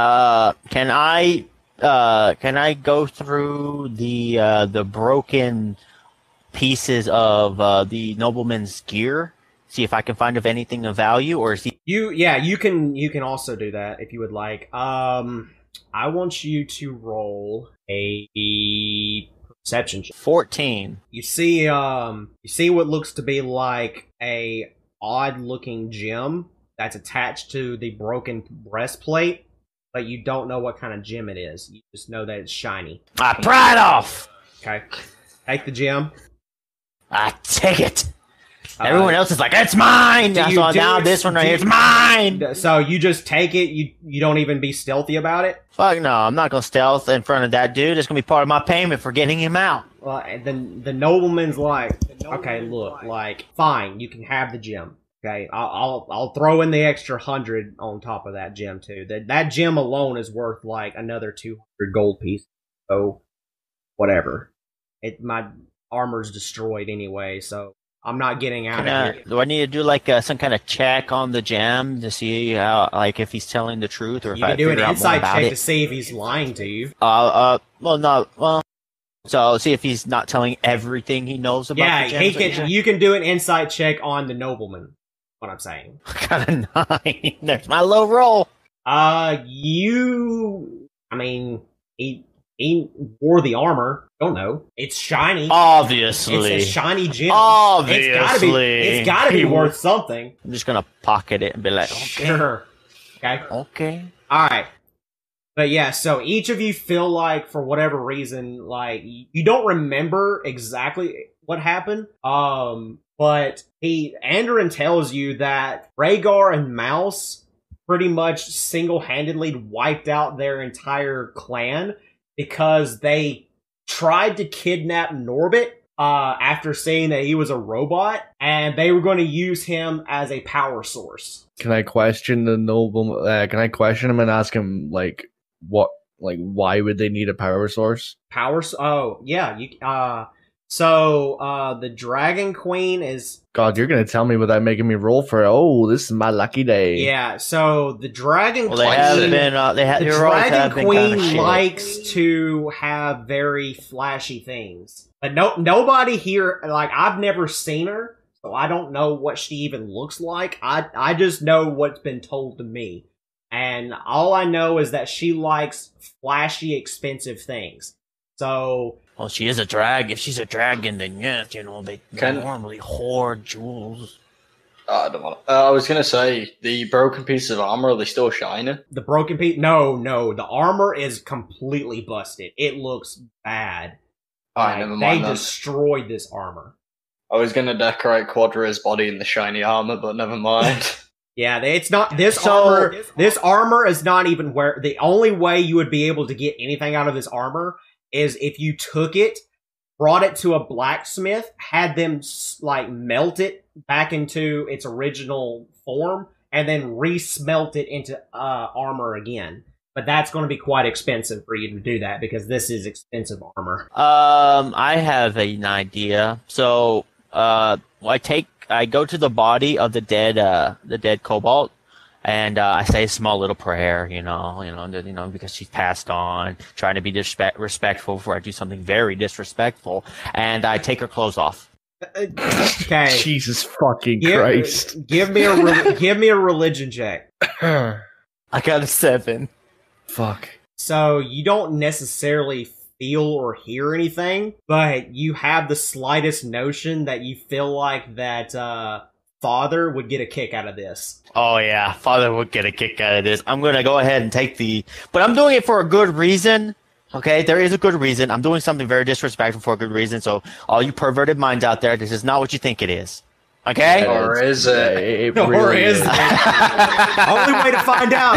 Can I go through the broken pieces of the nobleman's gear? See if I can find anything of value, or is he... You can also do that if you would like. I want you to roll a perception check. 14. You see what looks to be a odd-looking gem that's attached to the broken breastplate, but you don't know what kind of gem it is. You just know that it's shiny. I pry it off! Okay. Take the gem. I take it! Everyone else is like, it's mine! So now this one right here is mine! So you just take it, you don't even be stealthy about it? Fuck no, I'm not gonna stealth in front of that dude. It's gonna be part of my payment for getting him out. Well, the nobleman's okay, look, fine, you can have the gem. Okay, I'll throw in the extra 100 on top of that gem too. That gem alone is worth another 200 gold pieces. So whatever. My armor's destroyed anyway, so I'm not getting out of here. Do I need to do some kind of check on the gem to see how if he's telling the truth, or You if I can do an figure out more insight about check it? to see if he's lying to you. So see if he's not telling everything he knows about the gem. You can do an insight check on the nobleman. What I'm saying. Got a 9. There's my low roll. He wore the armor. Don't know. It's shiny. Obviously. It's a shiny gem. Obviously. It's gotta be worth something. I'm just gonna pocket it and be like, okay. Sure. Okay. Okay. Alright. But yeah, so each of you feel for whatever reason, you don't remember exactly what happened. But Andrin tells you that Rhaegar and Mouse pretty much single-handedly wiped out their entire clan because they tried to kidnap Norbit, after seeing that he was a robot, and they were going to use him as a power source. Can I question the noble? Can I question him and ask him like what, like why would they need a power source? Oh yeah, So the Dragon Queen is. God, you're gonna tell me without making me roll for it. Oh, this is my lucky day. Yeah. So the Dragon Queen. They have been. The Dragon Queen likes to have very flashy things, but nobody here. Like I've never seen her, so I don't know what she even looks like. I just know what's been told to me, and all I know is that she likes flashy, expensive things. So. Well, she is a drag. If she's a dragon, then yes, they normally hoard jewels. I don't want to. I was gonna say the broken pieces of armor. Are they still shining? The broken piece? No. The armor is completely busted. It looks bad. Never mind. They destroyed this armor. I was gonna decorate Quadra's body in the shiny armor, but never mind. Yeah, it's not this armor. This armor is not even where. The only way you would be able to get anything out of this armor is if you took it, brought it to a blacksmith, had them like melt it back into its original form, and then re-smelt it into armor again. But that's going to be quite expensive for you to do that because this is expensive armor. I have an idea. So, I go to the body of the dead Cobalt. And I say a small little prayer, because she's passed on, trying to be respectful before I do something very disrespectful, and I take her clothes off. Okay. Jesus fucking Christ! Give me a religion check. I got a 7. Fuck. So you don't necessarily feel or hear anything, but you have the slightest notion that you feel like that Father would get a kick out of this. Oh yeah, Father would get a kick out of this. I'm gonna go ahead and take but I'm doing it for a good reason. Okay, there is a good reason. I'm doing something very disrespectful for a good reason. So all you perverted minds out there, this is not what you think it is. Okay? Or is it? Or is it? Only way to find out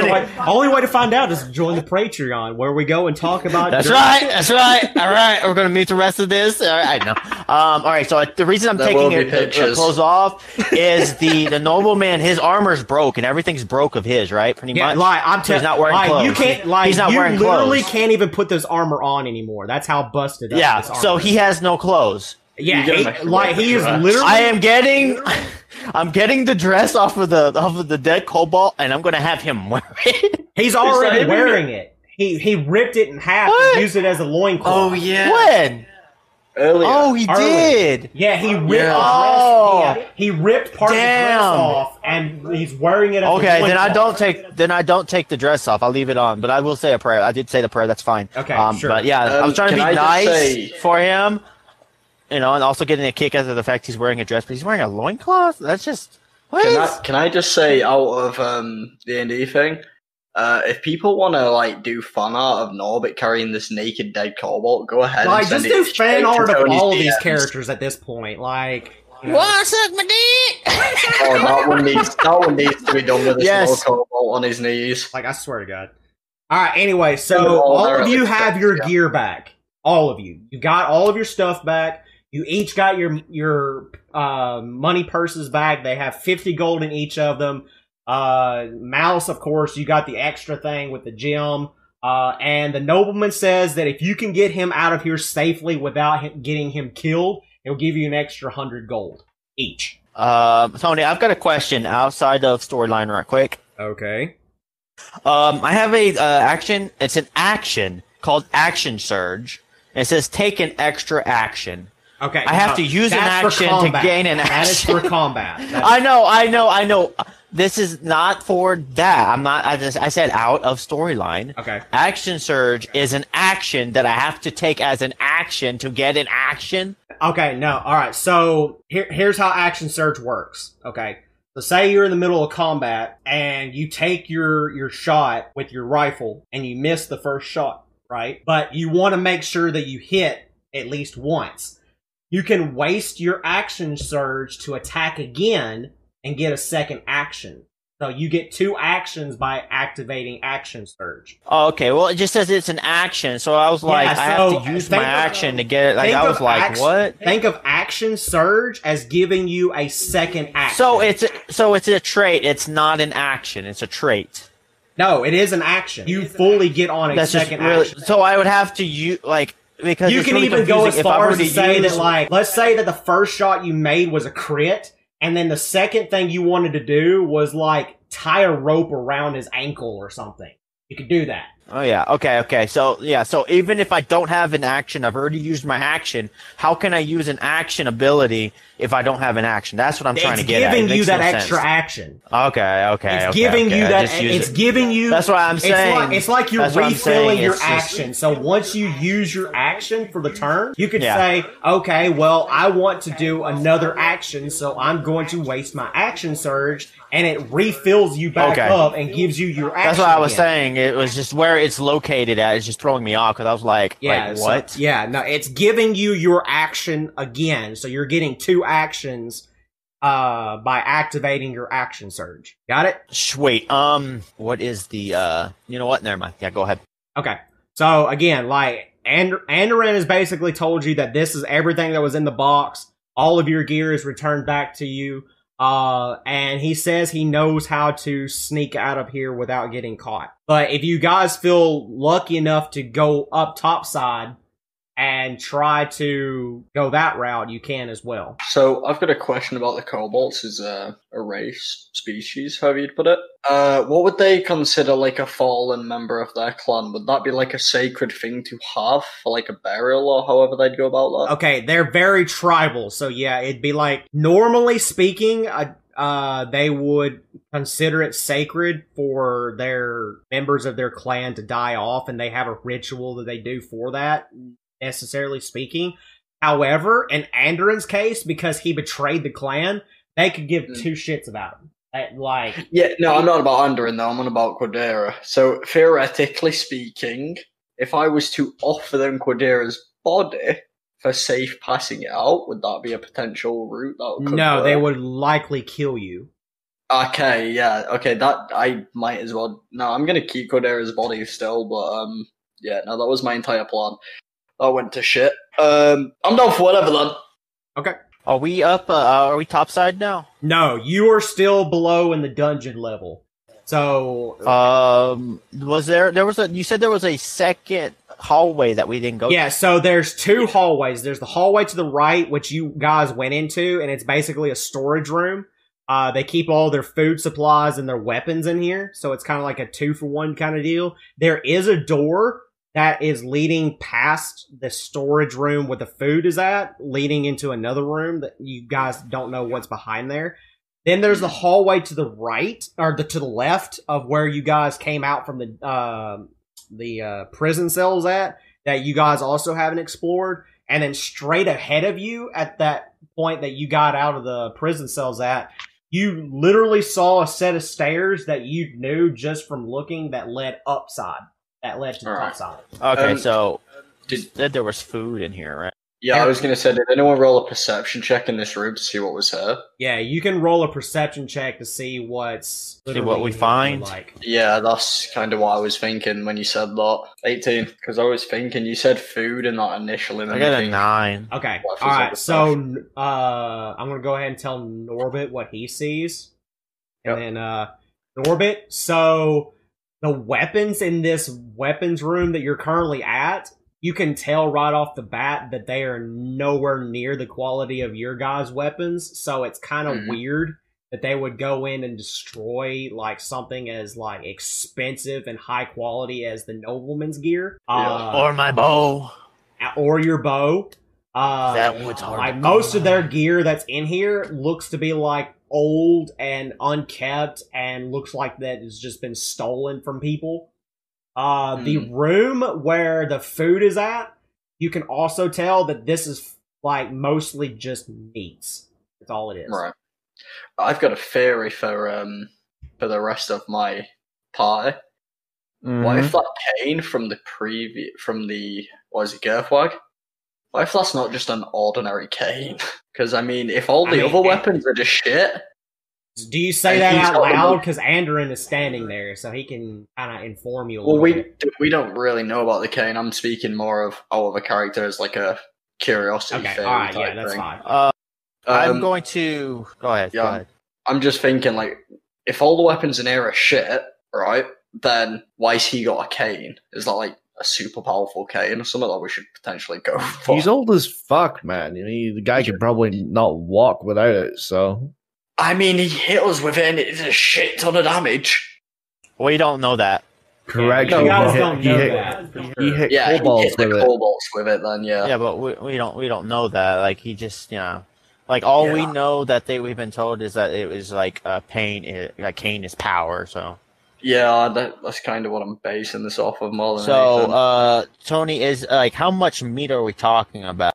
is to join the Patreon, where we go and talk about. That's right. All right, we're gonna meet the rest of this. All right, no. All right. So the reason I'm taking her clothes off is the nobleman. His armor's broke and everything's broke of his, right? Pretty much. He's not wearing clothes. You can't. He's not wearing clothes. Literally can't even put this armor on anymore. That's how busted up. Yeah. This armor So he has no clothes. Yeah, he is literally. I'm getting the dress off of the dead Cobalt, and I'm gonna have him wear it. He's already wearing it. He ripped it in half and used it as a loincloth. Oh yeah. When? Earlier. Oh, he did. Yeah, he ripped. He ripped part of the dress off, and he's wearing it. As okay, then I don't take the dress off. I'll leave it on, but I will say a prayer. I did say the prayer. That's fine. Okay, sure. But yeah, I was trying to be nice for him. And also getting a kick out of the fact he's wearing a dress, but he's wearing a loincloth? That's just... Can I just say, out of the D&D thing, if people want to do fan art of Norbit carrying this naked dead Cobalt, go ahead and send just do fan art of all of DMs. these characters at this point. What's up, my dick? Oh, that one needs to be done with this little Cobalt on his knees. I swear to God. Alright, anyway, so all of you have your gear back. All of you. You got all of your stuff back. You each got your money purses back. They have 50 gold in each of them. Mouse, of course, you got the extra thing with the gem. And the nobleman says that if you can get him out of here safely without getting him killed, he'll give you an extra 100 gold each. Tony, I've got a question outside of storyline right quick. Okay. I have a action. It's an action called Action Surge. And it says take an extra action. Okay. I have to use an action to gain an action. That is for combat. I know. This is not for that. I'm not. I said out of storyline. Okay. Action Surge is an action that I have to take as an action to get an action. Okay. No. All right. So here's how Action Surge works. Okay. So say you're in the middle of combat and you take your shot with your rifle and you miss the first shot, right? But you want to make sure that you hit at least once. You can waste your Action Surge to attack again and get a second action. So you get 2 actions by activating Action Surge. Oh, okay. Well, it just says it's an action, so I was like, I have to use my action to get it. Like, I was like, what? Think of Action Surge as giving you a second action. So it's a trait. It's not an action. It's a trait. No, it is an action. You fully get on a second action. So I would have to use because you it's can really even go as confusing. far as to say that, like, let's say that the first shot you made was a crit, and then the second thing you wanted to do was, like, tie a rope around his ankle or something. You could do that. Oh, yeah. Okay. So even if I don't have an action, I've already used my action, how can I use an action ability if I don't have an action? That's what I'm trying to get at. It's giving you that extra action. Okay. It's giving you that. It's giving you. That's what I'm saying. It's like you're refilling your action. So once you use your action for the turn, you could say, okay, well, I want to do another action, so I'm going to waste my Action Surge, and it refills you back up and gives you your action. That's what I was saying. It was just where it's located at. It's just throwing me off because I was like, what? So, no, it's giving you your action again. So you're getting 2 actions by activating your Action Surge. Got it? Sweet. What is the you know what? Never mind. Yeah, go ahead. Okay. So again, like Andoran has basically told you that this is everything that was in the box. All of your gear is returned back to you. And he says he knows how to sneak out of here without getting caught. But if you guys feel lucky enough to go up topside and try to go that route, you can as well. So I've got a question about the kobolds as a race, species, however you'd put it. What would they consider like a fallen member of their clan? Would that be like a sacred thing to have for like a burial or however they'd go about that? Okay, they're very tribal, so yeah, it'd be like, normally speaking, they would consider it sacred for their members of their clan to die off, and they have a ritual that they do for that, necessarily speaking. However, in Andoran's case, because he betrayed the clan, they could give 2 shits about him. I'm not about Andoran though, I'm on about Quadera. So, theoretically speaking, if I was to offer them Quadera's body for safe passing it out, would that be a potential route that could No, work? they would likely kill you. Okay, yeah, okay, that, I might as well. No, I'm gonna keep Quadera's body still, but, that was my entire plan. That went to shit. I'm down for whatever then. Okay. Are we up? Are we topside now? No, you are still below in the dungeon level. So, you said there was a second hallway that we didn't go to? So there's 2 hallways. There's the hallway to the right, which you guys went into, and it's basically a storage room. They keep all their food supplies and their weapons in here, so it's kind of like a 2-for-1 kind of deal. There is a door that is leading past the storage room where the food is at, leading into another room that you guys don't know what's behind there. Then there's the hallway to the right, or to the left of where you guys came out from the prison cells at, that you guys also haven't explored. And then straight ahead of you, at that point that you got out of the prison cells at, you literally saw a set of stairs that you knew just from looking that led upside. That led to the top side. Okay, so said there was food in here, right? Yeah, I was going to say, did anyone roll a perception check in this room to see what was here? Yeah, you can roll a perception check to see what we find. Like. Yeah, that's kind of what I was thinking when you said that. 18, because I was thinking you said food and that initially. I got a 9. Okay, alright, so I'm going to go ahead and tell Norbit what he sees. Yep. And then, Norbit, so the weapons in this weapons room that you're currently at, you can tell right off the bat that they are nowhere near the quality of your guys' weapons, so it's kind of weird that they would go in and destroy like something as like expensive and high quality as the nobleman's gear. Or my bow. Or your bow. That wood's hard. Like most of their gear that's in here looks to be like old and unkept and looks like that has just been stolen from people. The room where the food is at, you can also tell that this is like mostly just meats. That's all it is. Right. I've got a theory for the rest of my party. What if that cane from the Girthwag? What if that's not just an ordinary cane? Because, I mean, if all the other weapons are just shit, Do you say And that he's out got the loud? most- Because Andrin is standing there, so he can kind of inform you a little Well, bit. we don't really know about the cane. I'm speaking more of the character as like a curiosity Okay, theory alright, type yeah, that's thing. fine. I'm going to go ahead. yeah. Go ahead. I'm just thinking, like, if all the weapons in here are shit, right, then why's he got a cane? Is that, like, a super powerful cane or something that we should potentially go for? He's old as fuck, man. I mean, the guy could probably not walk without it, so. I mean, he hit us with it and it did a shit ton of damage. We don't know that. Correct. Yeah, you guys don't know hit, that. he hit Yeah, he kobolds hit the with it. kobolds with it then, yeah. Yeah, but we don't know that. Like he just like all we Yeah. know that we've been told is that it was like Cane is power. So That's kind of what I'm basing this off of more than anything. so Tony is like how much meat are we talking about?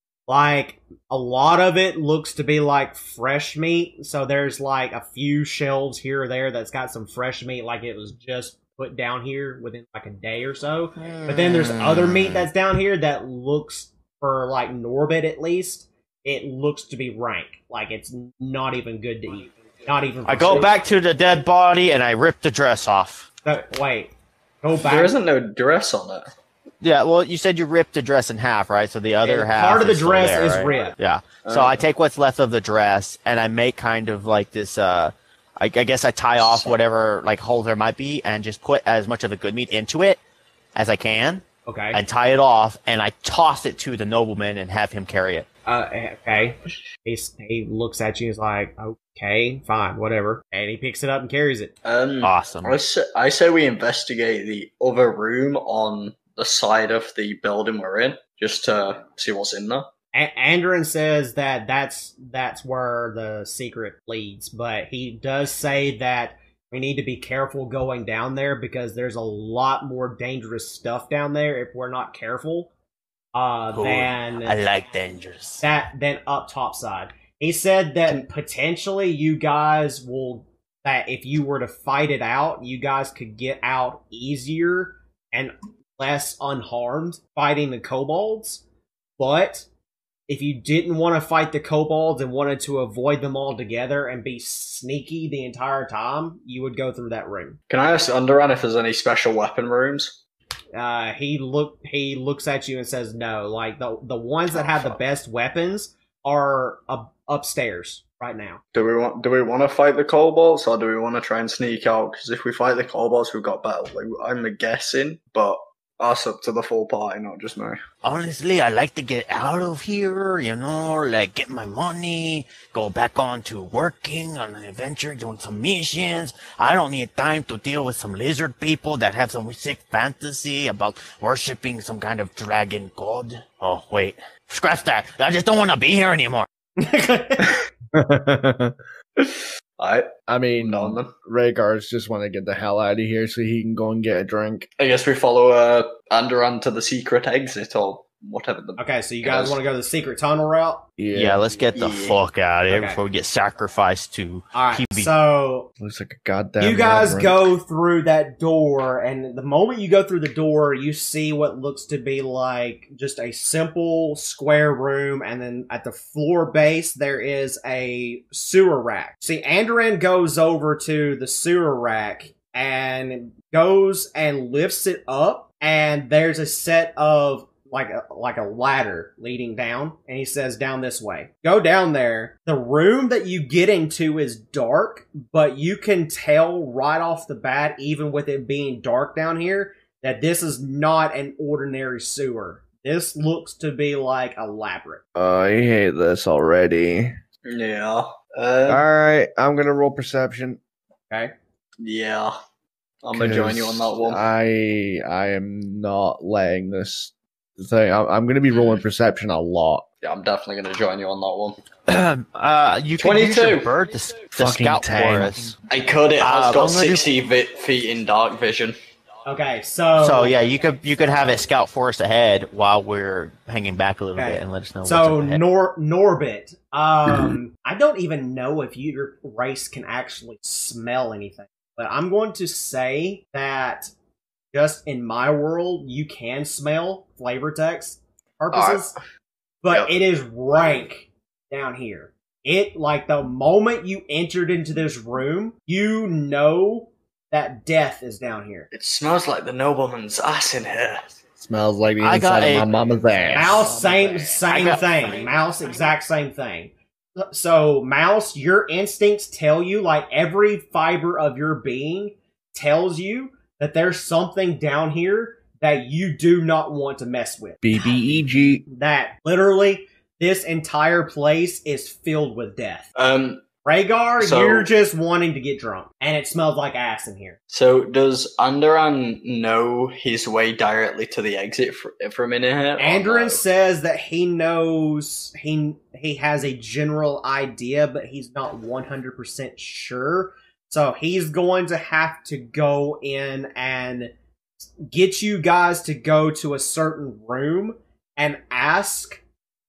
Like, a lot of it looks to be like fresh meat, so there's like a few shelves here or there that's got some fresh meat, like it was just put down here within like a day or so. But then there's other meat that's down here that looks, for like Norbit at least, it looks to be rank. Like it's not even good to eat. Not even. I go back to the dead body and I rip the dress off. Wait. Go back. There isn't no dress on it. Yeah, well, you said you ripped the dress in half, right? So the other half. Part of the is still dress there, is right? ripped. Yeah. So I take what's left of the dress and I make kind of like this. I guess I tie off whatever like holes there might be and just put as much of the good meat into it as I can. Okay. And tie it off and I toss it to the nobleman and have him carry it. Okay. He looks at you and is like, okay, fine, whatever. And he picks it up and carries it. Awesome. I say we investigate the other room on the side of the building we're in, just to see what's in there. Andrin says that that's where the secret leads, but he does say that we need to be careful going down there because there's a lot more dangerous stuff down there if we're not careful. Than I like dangerous. than up top side. He said that potentially you guys that if you were to fight it out, you guys could get out easier and less unharmed fighting the kobolds. But if you didn't want to fight the kobolds and wanted to avoid them altogether and be sneaky the entire time, you would go through that room. Can I ask Underan if there's any special weapon rooms? He looks at you and says no. Like the ones that have the best weapons are upstairs right now. Do we want to fight the kobolds or do we want to try and sneak out? Because if we fight the kobolds, we've got better. Like, I'm guessing, but that's up to the full party, not just me. Honestly, I like to get out of here, like get my money, go back on to working on an adventure, doing some missions. I don't need time to deal with some lizard people that have some sick fantasy about worshipping some kind of dragon god. Oh, wait. Scratch that. I just don't want to be here anymore. I mean, Done then. Rhaegar's just want to get the hell out of here so he can go and get a drink. I guess we follow Underan to the secret exit or whatever. Okay, so you guys want to go the secret tunnel route? Yeah, let's get the Yeah. fuck out of here Okay. before we get sacrificed to Alright, PB. so Looks like a goddamn. you guys labyrinth. go through that door, and the moment you go through the door, you see what looks to be like just a simple square room, and then at the floor base, there is a sewer rack. See, Andrin goes over to the sewer rack and goes and lifts it up, and there's a set of like a ladder leading down, and he says, down this way. Go down there. The room that you get into is dark, but you can tell right off the bat, even with it being dark down here, that this is not an ordinary sewer. This looks to be like a labyrinth. I hate this already. Yeah. Alright, I'm gonna roll perception. Okay? Yeah. I'm gonna join you on that one. I am not letting this thing. I'm gonna be rolling perception a lot. Yeah, I'm definitely gonna join you on that one. You can use 22. your bird to Fucking scout 10. for us. I could. It has I'm got gonna do- 60 feet in dark vision. Okay, so... So yeah, you could have it scout for us ahead while we're hanging back a little Okay. bit and let us know. So what's up ahead. Norbit, I don't even know if your race can actually smell anything, but I'm going to say that just in my world, you can smell flavor text purposes, but Yep. it is rank down here. it, like, the moment you entered into this room, you know that death is down here. It smells like the nobleman's ass in here. Smells like the I got inside of my mama's ass. Mouse, same thing. Mouse, exact same thing. So, Mouse, your instincts tell you, like, every fiber of your being tells you that there's something down here that you do not want to mess with. BBEG. That, literally, this entire place is filled with death. Rhaegar, So- you're just wanting to get drunk. And it smells like ass in here. So does Andoran know his way directly to the exit from in here? Andrin says that he knows, he has a general idea, but he's not 100% sure. So he's going to have to go in and get you guys to go to a certain room and ask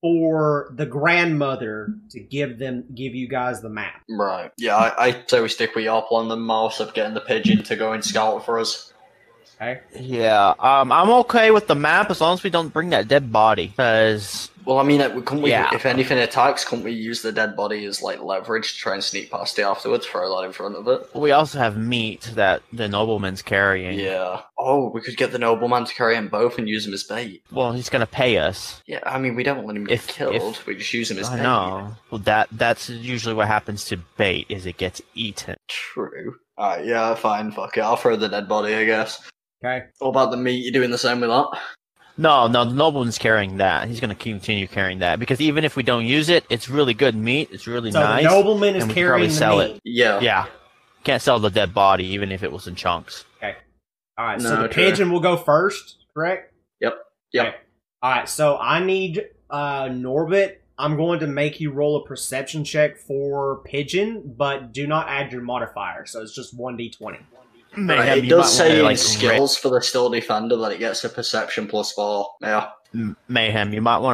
for the grandmother to give you guys the map. Right. Yeah, I say we stick with your plan, the Mouse, of getting the pigeon to go and scout for us. Okay. Yeah, I'm okay with the map as long as we don't bring that dead body. Because Well, I mean, couldn't we, Yeah. if anything attacks, couldn't we use the dead body as, like, leverage to try and sneak past it afterwards, throw that in front of it? we also have meat that the nobleman's carrying. Yeah. Oh, we could get the nobleman to carry them both and use them as bait. Well, he's gonna pay us. Yeah, I mean, we don't want him to get If- killed. if- We just use him as I bait. know. Well, that's usually what happens to bait, is it gets eaten. True. Alright, yeah, fine, fuck it. I'll throw the dead body, I guess. Okay. What about the meat? You doing the same with that? No, the nobleman's carrying that. He's gonna continue carrying that because even if we don't use it, it's really good meat. It's really So nice. the nobleman is and we could carrying probably the sell meat. it. Yeah. Yeah, can't sell the dead body even if it was in chunks. Alright, so No, the true. pigeon will go first, correct? Yep. Okay. Alright, so I need Norbit. I'm going to make you roll a perception check for pigeon, but do not add your modifier, so it's just 1d20. Right, it does say in skills for the still defender that it gets a perception +4. Yeah. Mayhem. You might want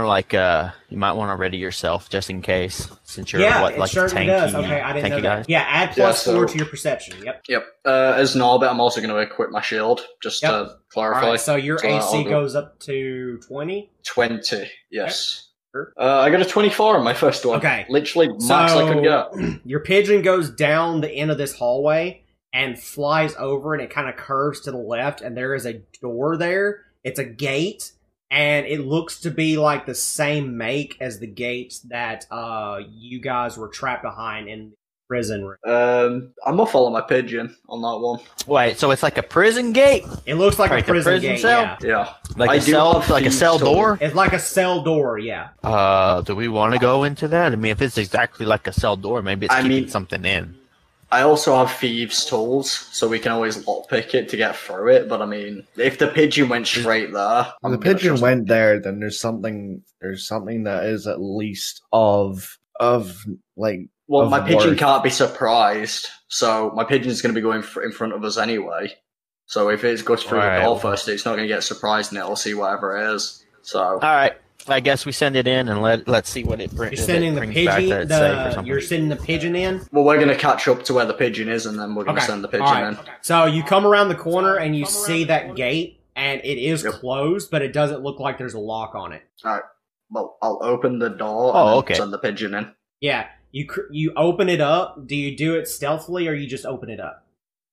to ready yourself just in case, since you're Yeah, what, it like certainly tanky, does. Okay, I didn't know tanky that. guy. Yeah, add Yeah, plus 4 so- to your perception. Yep. Yep. As Norbit, I'm also going to equip my shield, just Yep. to clarify. Alright, so your So AC I'll go- goes up to 20. 20, yes. Sure. I got a 24 on my first one. Okay. Literally max I could get. Your pigeon goes down the end of this hallway and flies over, and it kind of curves to the left, and there is a door there. It's a gate, and it looks to be like the same make as the gates that you guys were trapped behind in the prison room. I'm going to follow my pigeon on that one. Wait, so it's like a prison gate, It looks like Like a a prison prison gate, cell? yeah. Yeah. like I a do cell, have like a thieves' cell tools. door. It's like a cell door, yeah. Do we want to go into that? I mean, if it's exactly like a cell door, maybe it's I keeping mean- something in. I also have thieves' tools, so we can always lockpick it to get through it. But I mean, if the pigeon went straight there, If I'm the gonna pigeon trust- went there, then there's something that is at least of like Well, of my pigeon worth. can't be surprised, so my pigeon's going to be going in front of us anyway. So if it goes through Right. the door first, it's not going to get surprised and it'll see whatever it is. So All right, I guess we send it in and let's see what it brings. You're sending the brings back that pigeon. it's safe or something. You're sending the pigeon in. well, we're going to catch up to where the pigeon is, and then we're going to send the pigeon Alright. in. So you come around the corner and you see that gate, and it is Yep. closed, but it doesn't look like there's a lock on it. Well, I'll open the door Oh, and then okay. send the pigeon in. Yeah, you open it up. Do you do it stealthily, or you just open it up?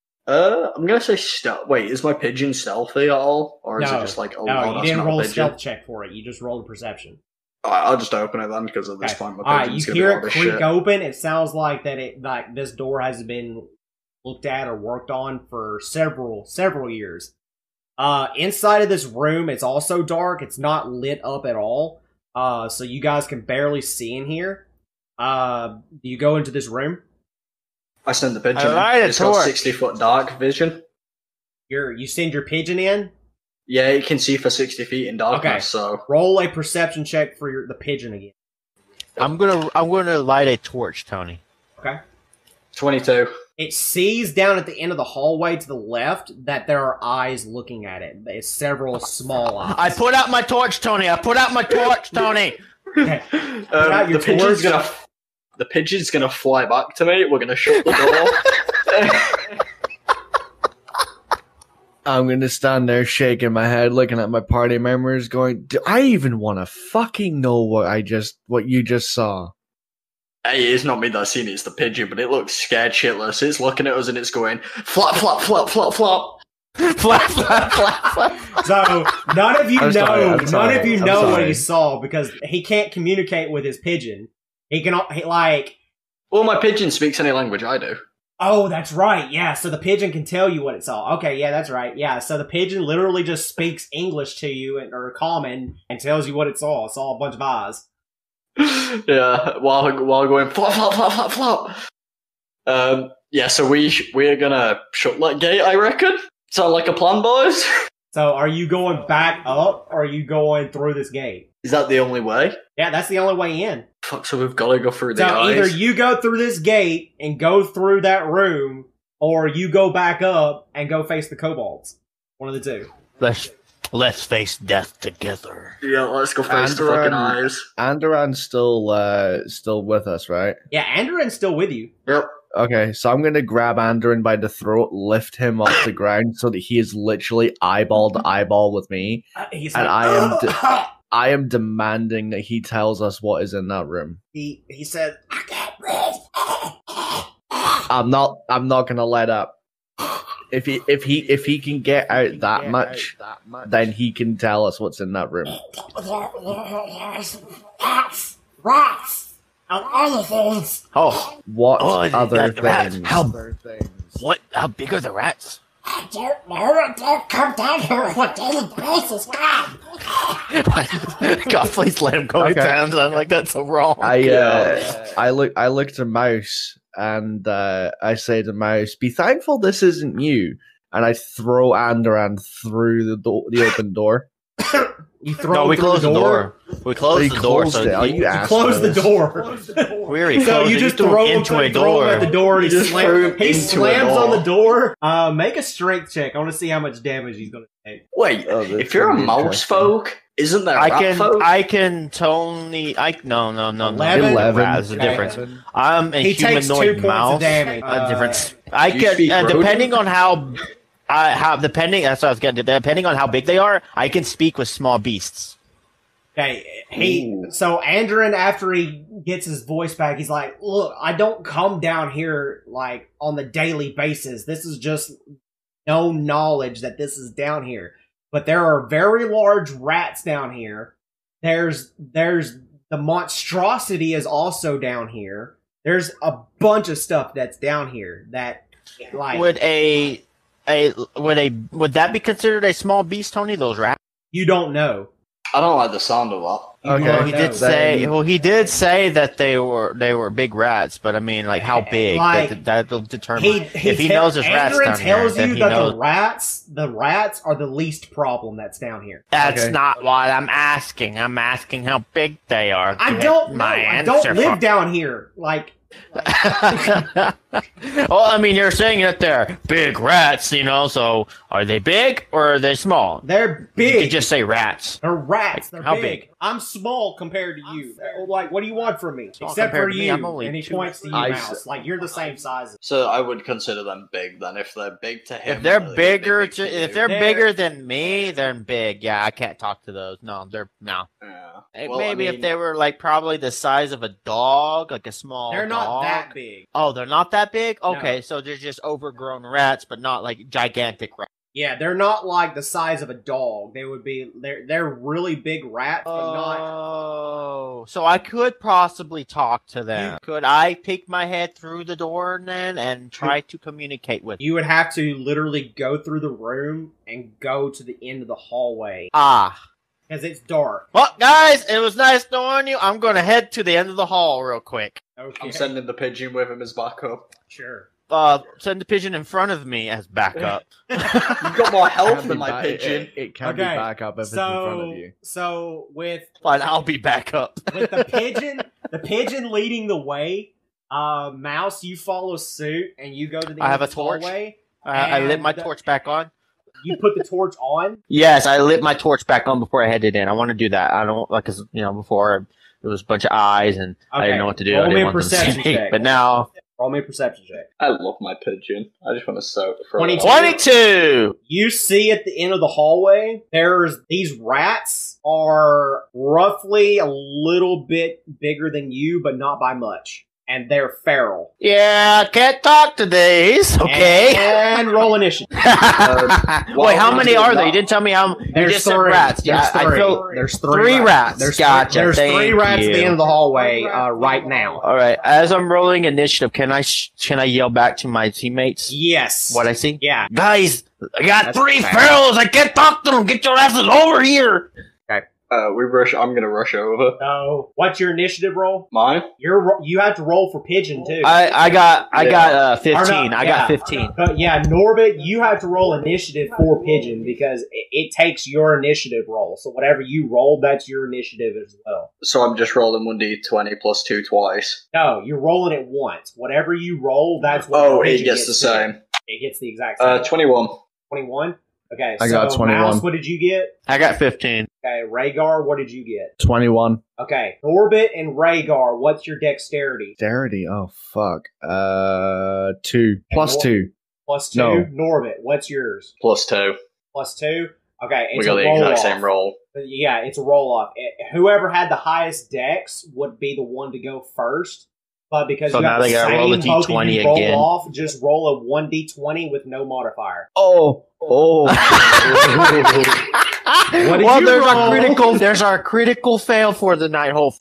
I'm going to say stealth. Wait, is my pigeon stealthy at all, or is No. it just like No, that's you didn't not roll a pigeon? stealth check for it. You just rolled a perception. Alright, I'll just open it then, because at this Okay. point my All right, pigeon's you going to be hear all it this creak shit. open. It sounds like this door has been looked at or worked on for several years. Inside of this room, it's also dark. It's not lit up at all. So you guys can barely see in here. Do you go into this room? I send the pigeon I light in. a It's got torch. 60-foot dark vision. You send your pigeon in. Yeah, it can see for 60 feet in darkness, Okay. so... Roll a perception check for the pigeon again. I'm gonna light a torch, Tony. Okay. 22. It sees down at the end of the hallway to the left that there are eyes looking at it. It's several small eyes. I put out my torch, Tony. I put out my torch, Tony. Okay. out your The pigeon's gonna fly back to me. We're gonna shut the door. I'm gonna stand there shaking my head, looking at my party members, going, "Do I even want to fucking know what you just saw?" Hey, it's not me that's seen it, it's the pigeon, but it looks scared shitless. It's looking at us and it's going, flop, flop, flop, flop, flop. Flap, flap, flap, flap. So none of you I'm sorry, I'm none sorry, of you I'm know what sorry. he saw because he can't communicate with his pigeon. He can like. Well, my pigeon speaks any language I do. Oh, that's right. Yeah, so the pigeon can tell you what it saw. Okay, yeah, that's right. Yeah, so the pigeon literally just speaks English to you or common and tells you what it saw. It saw a bunch of eyes. Yeah, while going flop, flop, flop, flop, flop. Yeah, so we're gonna shut that gate, I reckon. Sound like a plan, boys? So are you going back up or are you going through this gate? Is that the only way? Yeah, that's the only way in. Fuck, so we've got to go through the So eyes. either you go through this gate and go through that room, or you go back up and go face the kobolds. One of the two. Let's face death together. Yeah, let's go face the fucking eyes. Andoran's still with us, right? Yeah, Andoran's still with you. Yep. Okay, so I'm gonna grab Andoran by the throat, lift him off the ground so that he is literally eyeball to eyeball with me, He's and like, I am demanding that he tells us what is in that room. he said, I can't breathe. I'm not gonna let up. If he can get out that much, then he can tell us what's in that room. There's rats, and other things. Oh, What Oh, other the rats. things? what? How big are the rats? I don't know. Don't come down here on a daily basis. God. God, please let him go Okay. down. I'm like, that's so wrong. I look to Mouse and I say to Mouse, "Be thankful this isn't you." And I throw Andoran through the open door. You throw No, we him through closed the door. We closed He the door. closed So it. Are you You close the assholes? door. we already So closed you it. just threw throw him him into a throw him at the door. And You just threw him he into a slams door. on the door. Make a strength check. I want to see how much damage he's going to take. Wait, Oh, that's if you're a gonna be mouse interesting. folk, isn't there rat folk? No. 11? There's a Okay. difference. I'm a He takes 2 humanoid points mouse. of damage. A difference. I you can, speak rodent? depending on that's what I was getting to. Depending on how big they are, I can speak with small beasts. Okay, Ooh. so Andoran, after he gets his voice back, he's like, look, I don't come down here, like, on the daily basis. This is just known knowledge that this is down here. But there are very large rats down here. There's the monstrosity is also down here. There's a bunch of stuff that's down here that, like, Would that be considered a small beast, Tony? Those rats? you don't know. I don't like the sound of that. You Okay. don't Well, he know. did say. Well, he did say that they were big rats, but I mean, like how big? Like, That'll determine He if he knows there's rats Andoran down here. tells Then you he that knows. the rats are the least problem that's down here. That's Okay. not what I'm asking. I'm asking how big they are. I Get don't know. my I answer don't live from- down here. Like, Well, I mean, you're saying that they're big rats, so are they big or are they small? they're You big. could just say rats. They're rats. They're How big. big? I'm small compared to you. Like, what do you want from me? Small Except for compared to me, you. I'm only And he 2. points to you, I Mouse. Like, you're the same size. So I would consider them big then, if they're big to him. If they're are they bigger, big to if you? they're They're- bigger than me, they're big. Yeah, I can't talk to those. No. Yeah. Well, Maybe I mean, if they were like probably the size of a dog, like a small. They're not dog. that big. Oh, they're not that big. No. Okay, so they're just overgrown rats, but not like gigantic rats. Yeah, they're not like the size of a dog. They would be. They're really big rats, but not. Oh, so I could possibly talk to them. Could I peek my head through the door then and try to communicate with? You would have to literally go through the room and go to the end of the hallway Ah. because it's dark. Well, guys, it was nice knowing you. I'm going to head to the end of the hall real quick. Okay, I'm sending the pigeon with him as backup. sure. Send the pigeon in front of me as backup. You've got more health than my pigeon. It can be Okay, back up if it's in front of you. So with Fine, I'll be backup. the pigeon leading the way, Mouse, you follow suit and you go to the I end have of a the torch. hallway. I lit my And- torch back on. You put the torch on. Yes, I lit my torch back on before I headed in. I want to do that. I don't like, 'cause, before there was a bunch of eyes and I Okay, didn't know what to do. roll I me didn't a want them to see perception me. check. But now, Roll me a perception check. I love my pigeon. I just want to throw 22. 22. You see at the end of the hallway, there's these rats are roughly a little bit bigger than you, but not by much. and they're feral. Yeah, can't talk to these. Okay. And roll initiative. Wait, how many are there? You didn't tell me how. You There's just said three. rats. There's Yeah, three. There's three rats. There's Gotcha. There's three Thank rats at the you. end of the hallway right now. All right. As I'm rolling initiative, can I yell back to my teammates Yes. what I see? Yeah. Guys, I got That's 3 fast. ferals. I can't talk to them. Get your asses over here. I'm gonna rush over. So, what's your initiative roll? Mine? You have to roll for pigeon too. I got 15. Or no, I got 15. But yeah, Norbit, you have to roll initiative for pigeon because it takes your initiative roll. So whatever you roll, that's your initiative as well. So I'm just rolling 1d20 plus 2 twice. No, you're rolling it once. Whatever you roll, that's what Oh, the it pigeon gets the too. same. It gets the exact same. 21. 21? Okay, I got 21. Mouse, what did you get? I got 15. Okay, Rhaegar, what did you get? 21. Okay, Norbit and Rhaegar, what's your dexterity? Dexterity. Oh fuck. 2 plus 2. Plus 2? No. Norbit, what's yours? Plus 2. Plus 2? Okay, it's We got a the roll exact off. same roll. Yeah, it's a roll off. Whoever had the highest dex would be the one to go first. But because So you now have the they gotta same, roll a both of you D20 rolled again. off, just roll a 1d20 with no modifier. Oh. What did Well, you there's our critical fail for the night hole.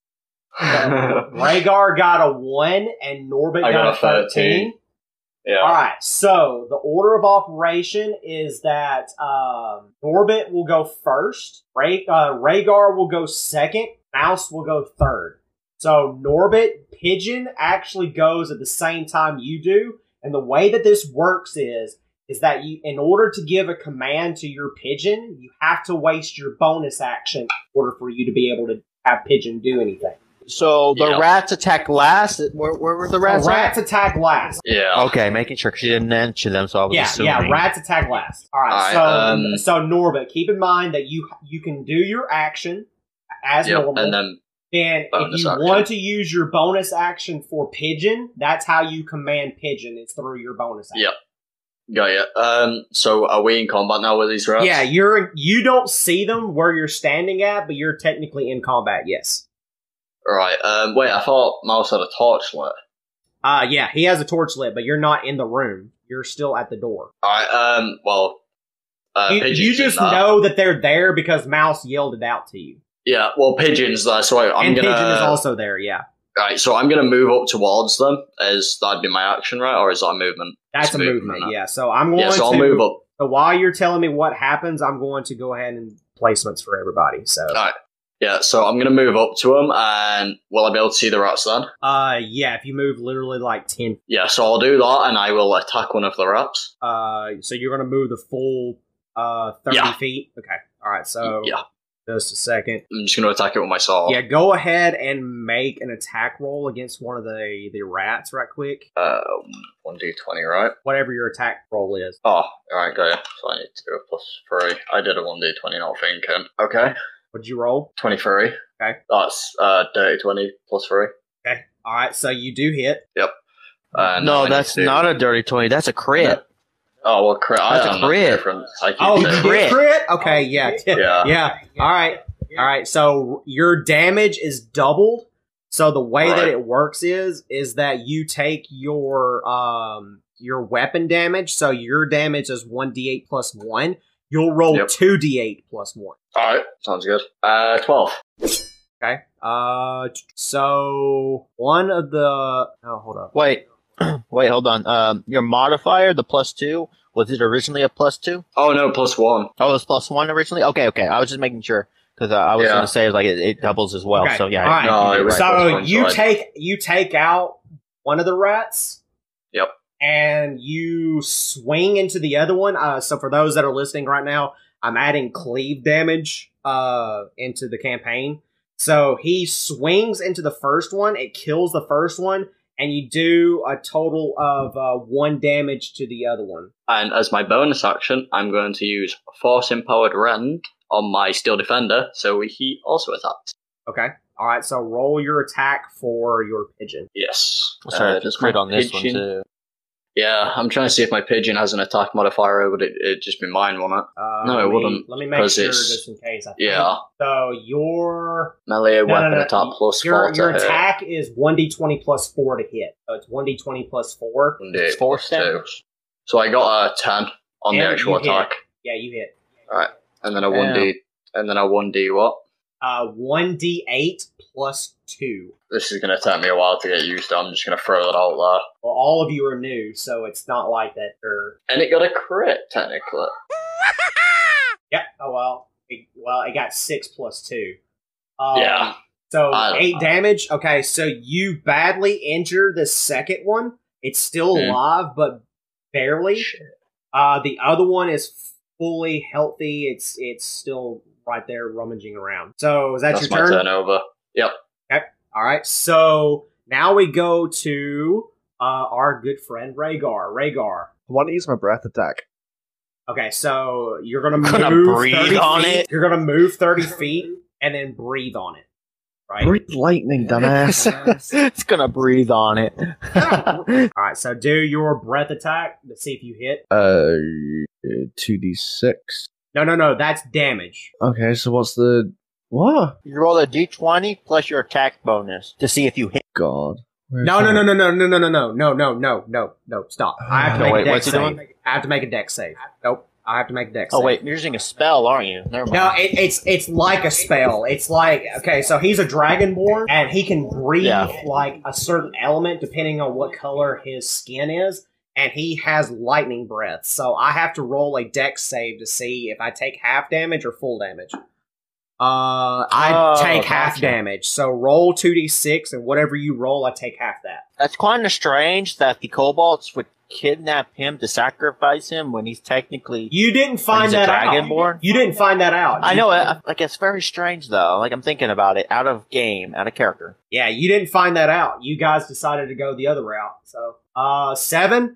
Rhaegar got a 1 and Norbit I got got a a 13. Yeah. Alright, so the order of operation is that Norbit will go first, Rhaegar will go second, Mouse will go third. So Norbit, Pigeon actually goes at the same time you do, and the way that this works is that you, in order to give a command to your Pigeon, you have to waste your bonus action in order for you to be able to have Pigeon do anything. So the Yeah. rats attack last. Where were the rats? Rats attack last. Yeah. Okay, making sure 'cause you didn't mention them, so I was assuming. Yeah, rats attack last. All right, Alright, so Norbit, keep in mind that you can do your action as Yep, normal. and then Then if bonus you action. want to use your bonus action for Pigeon, that's how you command Pigeon. It's through your bonus action. Yep. Got ya. So are we in combat now with these rats? Yeah, you don't see them where you're standing at, but you're technically in combat. Yes. Right. Wait, I thought Mouse had a torch lit. Yeah, he has a torch lit, but you're not in the room. You're still at the door. Alright, well, You Pigeon's just in that. know that they're there because Mouse yelled it out to you. Yeah, well, Pigeon's there, so I'm And gonna... Pigeon is also there, yeah. Right, so I'm gonna move up towards them. That'd be my action, right? Or is that a movement? That's It's a movement, isn't it? yeah. So I'm going Yeah, so I'll to move up. So while you're telling me what happens, I'm going to go ahead and placements for everybody. So Alright. Yeah, so I'm gonna move up to them, and will I be able to see the rats then? yeah, if you move literally like 10 Yeah, so I'll do that, and I will attack one of the rats. so you're going to move the full 30 Yeah. feet. Okay. All right. So Yeah, just a second. I'm just gonna attack it with my sword. Yeah, go ahead and make an attack roll against one of the rats right quick. 1d20, right? Whatever your attack roll is. Oh, alright, got ya. So I need to do a +3. I did a 1d20, not thinking. Okay, What'd you roll? 23. Okay. That's dirty 20 +3. Okay. All right. So you do hit. And No, I need that's to- not a dirty 20. That's a crit. Oh, well, crit. That's a I'm not crit. different. I keep Oh, you saying- did crit? Okay. Yeah. Yeah. Yeah. All right. All right. So your damage is doubled. So the way that Right. it works is that you take your weapon damage. So your damage is 1d8 plus 1. You'll roll Yep. 2d8 plus 1. Alright, sounds good. 12. Okay. So one of the hold up. Wait, hold on. Your modifier, the +2, was it originally a +2? Oh, no, +1. Oh, it was +1 originally. Okay. I was just making sure because I was Yeah. going to say like it doubles as well. Okay, So yeah. all right. No, it was So +1, you so I- take out one of the rats. Yep. And you swing into the other one. So for those that are listening right now, I'm adding cleave damage into the campaign. So he swings into the first one. It kills the first one, and you do a total of 1 damage to the other one. And as my bonus action, I'm going to use Force Empowered Rend on my Steel Defender, so he also attacks. Okay. All right. So roll your attack for your pigeon. Yes. Sorry, Does crit my on this one pigeon- too. Yeah, I'm trying to see if my pigeon has an attack modifier, but it'd just be mine, wouldn't it? No, it wouldn't. Let me make 'cause sure it's- just in case. I think. Yeah. So your Melee weapon attack plus 4 your to hit. attack is 1d20 plus 4 to hit. So it's 1d20 plus 4. Indeed, Force plus 2. damage. So I got a 10 on the And actual you hit. attack. Yeah, you hit. And then a 1d. And then a 1d what? 1d8 plus 2. This is going to take me a while to get used to. I'm just going to throw that out there. Well, all of you are new, so it's not like that. And it got a crit, technically. Yeah. Oh well. It got 6 plus 2. Yeah. So I don't 8 know. damage. Okay, so you badly injure the second one. It's still Hmm. alive, but barely. The other one is fully healthy. It's still right there rummaging around. So is that That's your my turn? turn over. Yep. All right. So now we go to our good friend Rhaegar. Rhaegar. I want to use my breath attack. Okay, so you're gonna Gonna move breathe 30 on feet. it? You're gonna move 30 feet and then breathe on it. Right. Breathe lightning, dumbass. It's gonna breathe on it. All right. So do your breath attack to see if you hit. 2d6. No. That's damage. Okay, so what's the what? You roll a d20 plus your attack bonus to see if you hit. God. Where's No. that? Stop. I have to No, make wait, a dex what's he save. doing? I have to make a dex save. Nope. I have to make a dex Oh save. wait, you're using a spell, aren't you? Never mind. No, it's like a spell. It's like, okay, so he's a dragonborn, and he can breathe like a certain element depending on what color his skin is, and he has lightning breath. So I have to roll a dex save to see if I take half damage or full damage. I take half gotcha. damage. So roll 2d6, and whatever you roll, I take half that. That's kind of strange that the kobolds would kidnap him to sacrifice him when he's technically. You didn't find he's a that out. dragonborn? You didn't find that out. I know it. Like it's very strange though. Like I'm thinking about it, out of game, out of character. Yeah, you didn't find that out. You guys decided to go the other route. So, 7.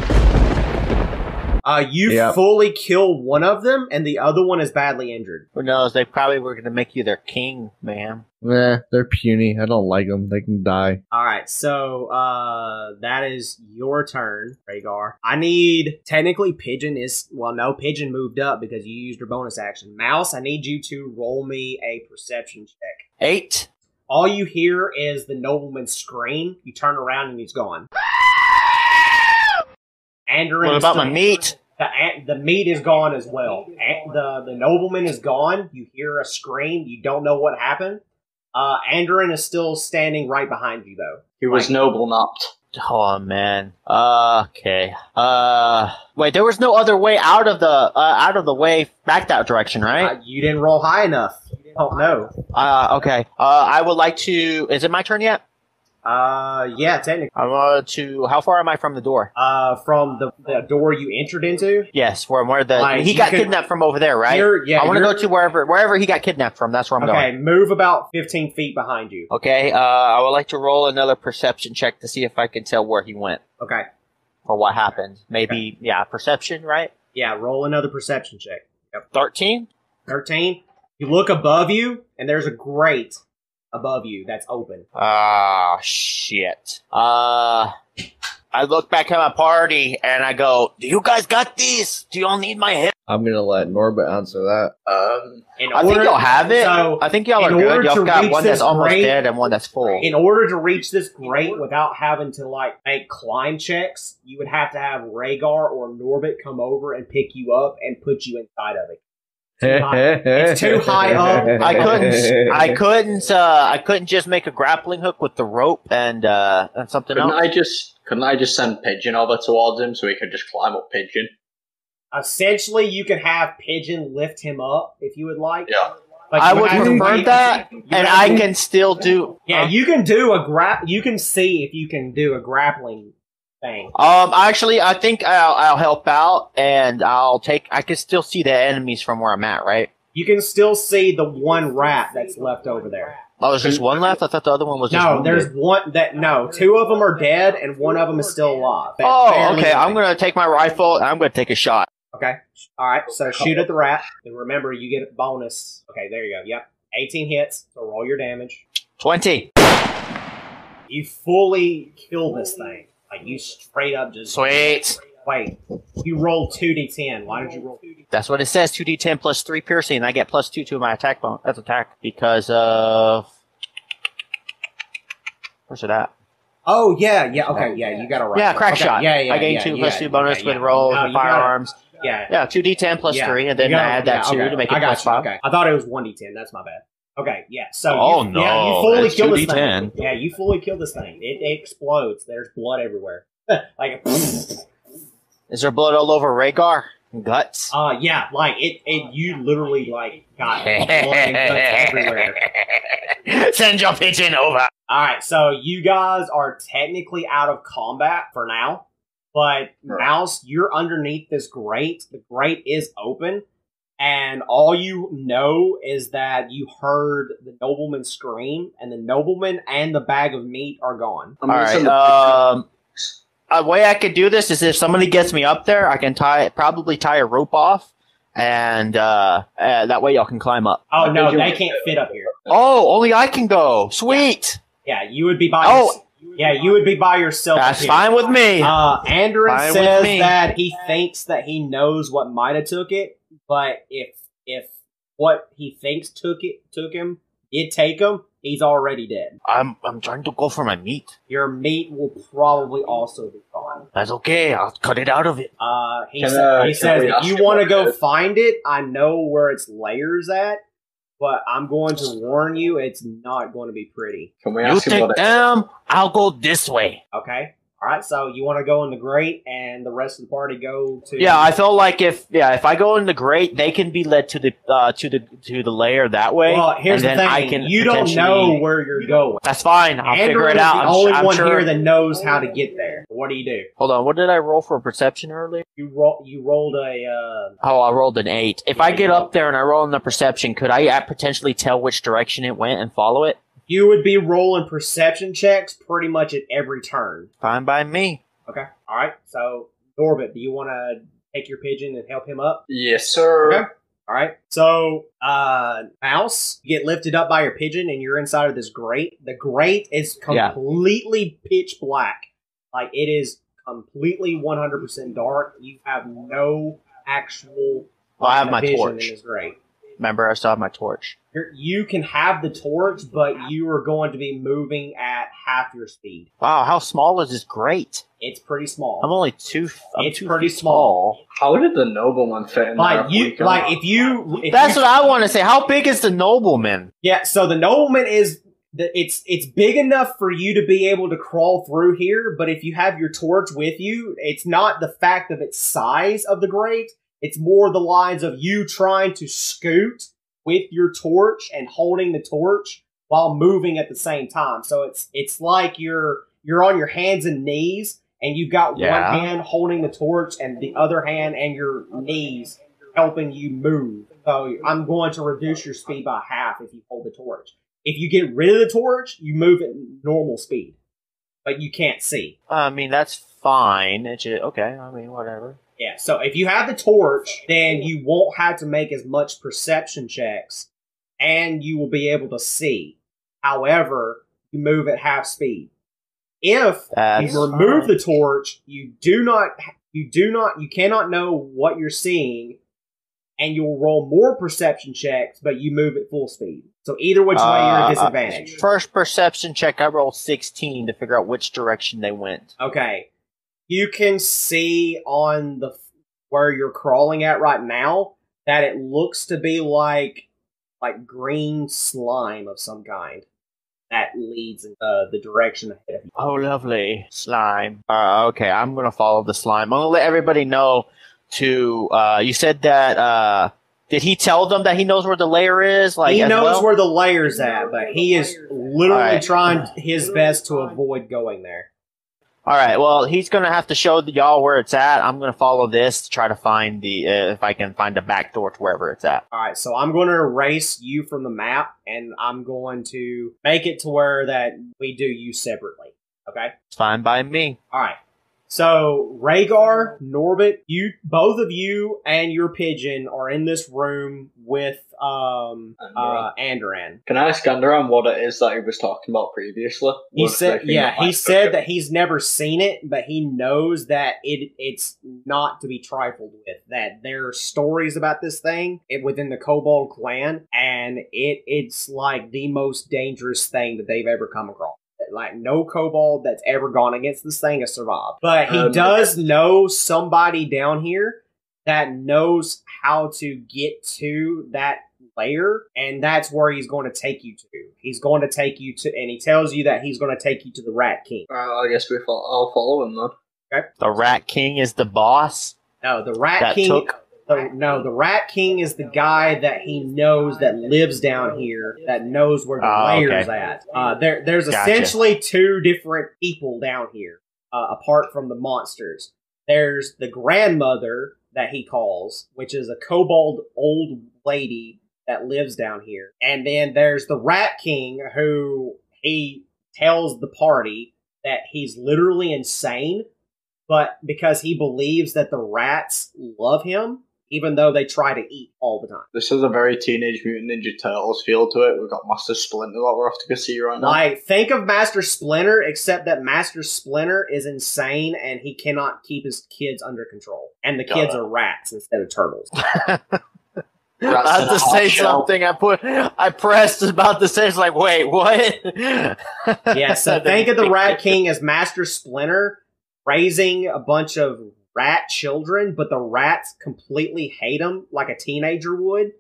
You Yep. fully kill one of them, and the other one is badly injured. Who knows? They probably were going to make you their king, ma'am. They're puny. I don't like them. They can die. All right, so that is your turn, Rhaegar. I need technically Pigeon Pigeon moved up because you used your bonus action. Mouse, I need you to roll me a perception check. 8. All you hear is the nobleman scream. You turn around and he's gone. Andoran What is about still- my meat? The meat is gone as well. The nobleman is gone. You hear a scream. You don't know what happened. Andoran is still standing right behind you, though. He was noble napped. Oh man. Okay. Wait. There was no other way out of the way back that direction, right? You didn't roll high enough. You don't know. Okay. I would like to. Is it my turn yet? Yeah, technically. I want to. How far am I from the door? From the door you entered into. Yes, where the Like, he you got could- kidnapped from over there, right? Yeah, I want to you're- go to wherever he got kidnapped from. That's where I'm Okay, going. move about 15 feet behind you. Okay. I would like to roll another perception check to see if I can tell where he went Okay. or what happened. Maybe perception, right? Yeah, roll another perception check. 13. 13. You look above you, and there's a grate above you that's open. Ah, shit. I look back at my party and I go, "Do you guys got these? Do y'all need my help?" I'm gonna let Norbert answer that. I think y'all have it. So, I think y'all are in order good. Y'all to got reach one that's this almost grate- dead and one that's full. in order to reach this grate without having to make climb checks, you would have to have Rhaegar or Norbit come over and pick you up and put you inside of it. It's too high up. I couldn't just make a grappling hook with the rope and something Couldn't else. I just send Pigeon over towards him so he could just climb up Pigeon? Essentially, you could have Pigeon lift him up if you would like. Yeah. But I you would have to prefer wait- that, you and have I to- can still do. Yeah, you can do a You can see if you can do a grappling thing. Actually, I think I'll help out, and I can still see the enemies from where I'm at, right? You can still see the one rat that's left over there. Oh, there's just one left? I thought the other one was just No, wounded. there's one that two of them are dead and one of them is still alive. Oh, Barely okay. I'm living. gonna take my rifle and I'm gonna take a shot. Okay. All right. So shoot at the rat. And remember, you get a bonus. Okay, there you go. Yep. 18 hits. So roll your damage. 20. You fully kill this thing. Like, you straight up just... Sweet. Wait, you rolled 2d10. Why did you roll 2d10? That's what it says. 2d10 plus 3 piercing. And I get plus 2 to my attack bonus. That's attack because of. Where's it at? Oh, yeah, okay, yeah, you got it right. Yeah, crack okay, shot. Yeah, I gain 2 plus 2 bonus with rolls and firearms. Yeah. Yeah, 2d10 plus 3, and then I add that 2 to make it plus 5. Okay. I thought it was 1d10. That's my bad. Okay, yeah. So you fully that's kill this 2d10. thing. Yeah, you fully kill this thing. It explodes. There's blood everywhere. Like, is there blood all over Rhaegar? Guts? Yeah, like you literally like got blood and guts everywhere. Send your pigeon over. All right, so you guys are technically out of combat for now, but Mouse, you're underneath this grate. The grate is open, and all you know is that you heard the nobleman scream, and the nobleman and the bag of meat are gone. All right. A way I could do this is if somebody gets me up there, I can probably tie a rope off, and that way y'all can climb up. Oh no, they can't fit up here. Oh, only I can go. Sweet. Yeah, you would be by. You would be by yourself. That's fine with me. Andrew says that he thinks that he knows what might have took it, but if what he thinks took him did take him, he's already dead. I'm trying to go for my meat. Your meat will probably also be gone. That's okay. I'll cut it out of it. He says if you want to go find it, I know where its layer's at, but I'm going to warn you, it's not going to be pretty. Can we You ask him take what them. I'll go this way. Okay. All right. So you want to go in the grate, and the rest of the party go to. Yeah, I feel like if I go in the grate, they can be led to the layer that way. Well, here's and the then thing: I can you don't know where you're going. That's fine. I'll Andrew figure it out. is the only I'm one sure. here that knows how to get there. What do you do? Hold on. What did I roll for perception earlier? You rolled a. I rolled an 8. If I get up there and I roll in the perception, could I potentially tell which direction it went and follow it? You would be rolling perception checks pretty much at every turn. Fine by me. Okay. All right. So, Norbit, do you want to take your pigeon and help him up? Yes, sir. Okay. All right. So, Mouse, you get lifted up by your pigeon, and you're inside of this grate. The grate is completely pitch black. Like, it is completely 100% dark. You have no actual I have my vision torch. in this grate. Remember, I still have my torch. You can have the torch, but you are going to be moving at half your speed. Wow, how small is this grate? It's pretty small. I'm only two. It's two pretty feet small. tall. How did the nobleman fit in there? That's what I want to say. How big is the nobleman? Yeah, so the nobleman is it's big enough for you to be able to crawl through here, but if you have your torch with you, it's not the fact of its size of the grate. It's more the lines of you trying to scoot with your torch and holding the torch while moving at the same time. So it's like you're on your hands and knees, and you've got one hand holding the torch and the other hand and your knees helping you move. So I'm going to reduce your speed by half if you hold the torch. If you get rid of the torch, you move at normal speed, but you can't see. I mean, that's fine. It's just, okay. I mean, whatever. Yeah, so if you have the torch, then you won't have to make as much perception checks, and you will be able to see. However, you move at half speed. If you remove the torch, you cannot know what you're seeing, and you'll roll more perception checks, but you move at full speed. So either which way, you're at a disadvantage. First perception check, I rolled 16 to figure out which direction they went. Okay. You can see on where you're crawling at right now that it looks to be like green slime of some kind that leads in the direction ahead of you. Oh, lovely. Slime. Okay, I'm going to follow the slime. I'm going to let everybody know to, you said that, did he tell them that he knows where the layer is? He knows where the layer's at, but he is literally trying his best to avoid going there. All right, well, he's going to have to show y'all where it's at. I'm going to follow this to try to find if I can find the back door to wherever it's at. All right, so I'm going to erase you from the map, and I'm going to make it to where that we do you separately. Okay? It's fine by me. All right. So Rhaegar, Norbit, both of you and your pigeon are in this room with Andoran. Can I ask Andoran what it is that he was talking about previously? He said that he's never seen it, but he knows that it's not to be trifled with. That there are stories about this thing within the Kobold clan, and it's like the most dangerous thing that they've ever come across. Like, no kobold that's ever gone against this thing has survived. But he does know somebody down here that knows how to get to that lair, and that's where he's going to take you to. He's going to take you to, and he tells you that he's going to take you to the Rat King. I guess I'll follow him then. Okay. The Rat King is the boss? No, the Rat King... the Rat King is the guy that he knows that lives down here, that knows where the lair's at. There's essentially two different people down here, apart from the monsters. There's the grandmother that he calls, which is a kobold old lady that lives down here. And then there's the Rat King, who he tells the party that he's literally insane, but because he believes that the rats love him, even though they try to eat all the time. This is a very Teenage Mutant Ninja Turtles feel to it. We've got Master Splinter that we're off to go see right now. Like, think of Master Splinter, except that Master Splinter is insane and he cannot keep his kids under control. And the kids are rats instead of turtles. I had to say something. I pressed about to say, it's like, wait, what? Yeah, so think of the Rat King as Master Splinter raising a bunch of rat children, but the rats completely hate him like a teenager would.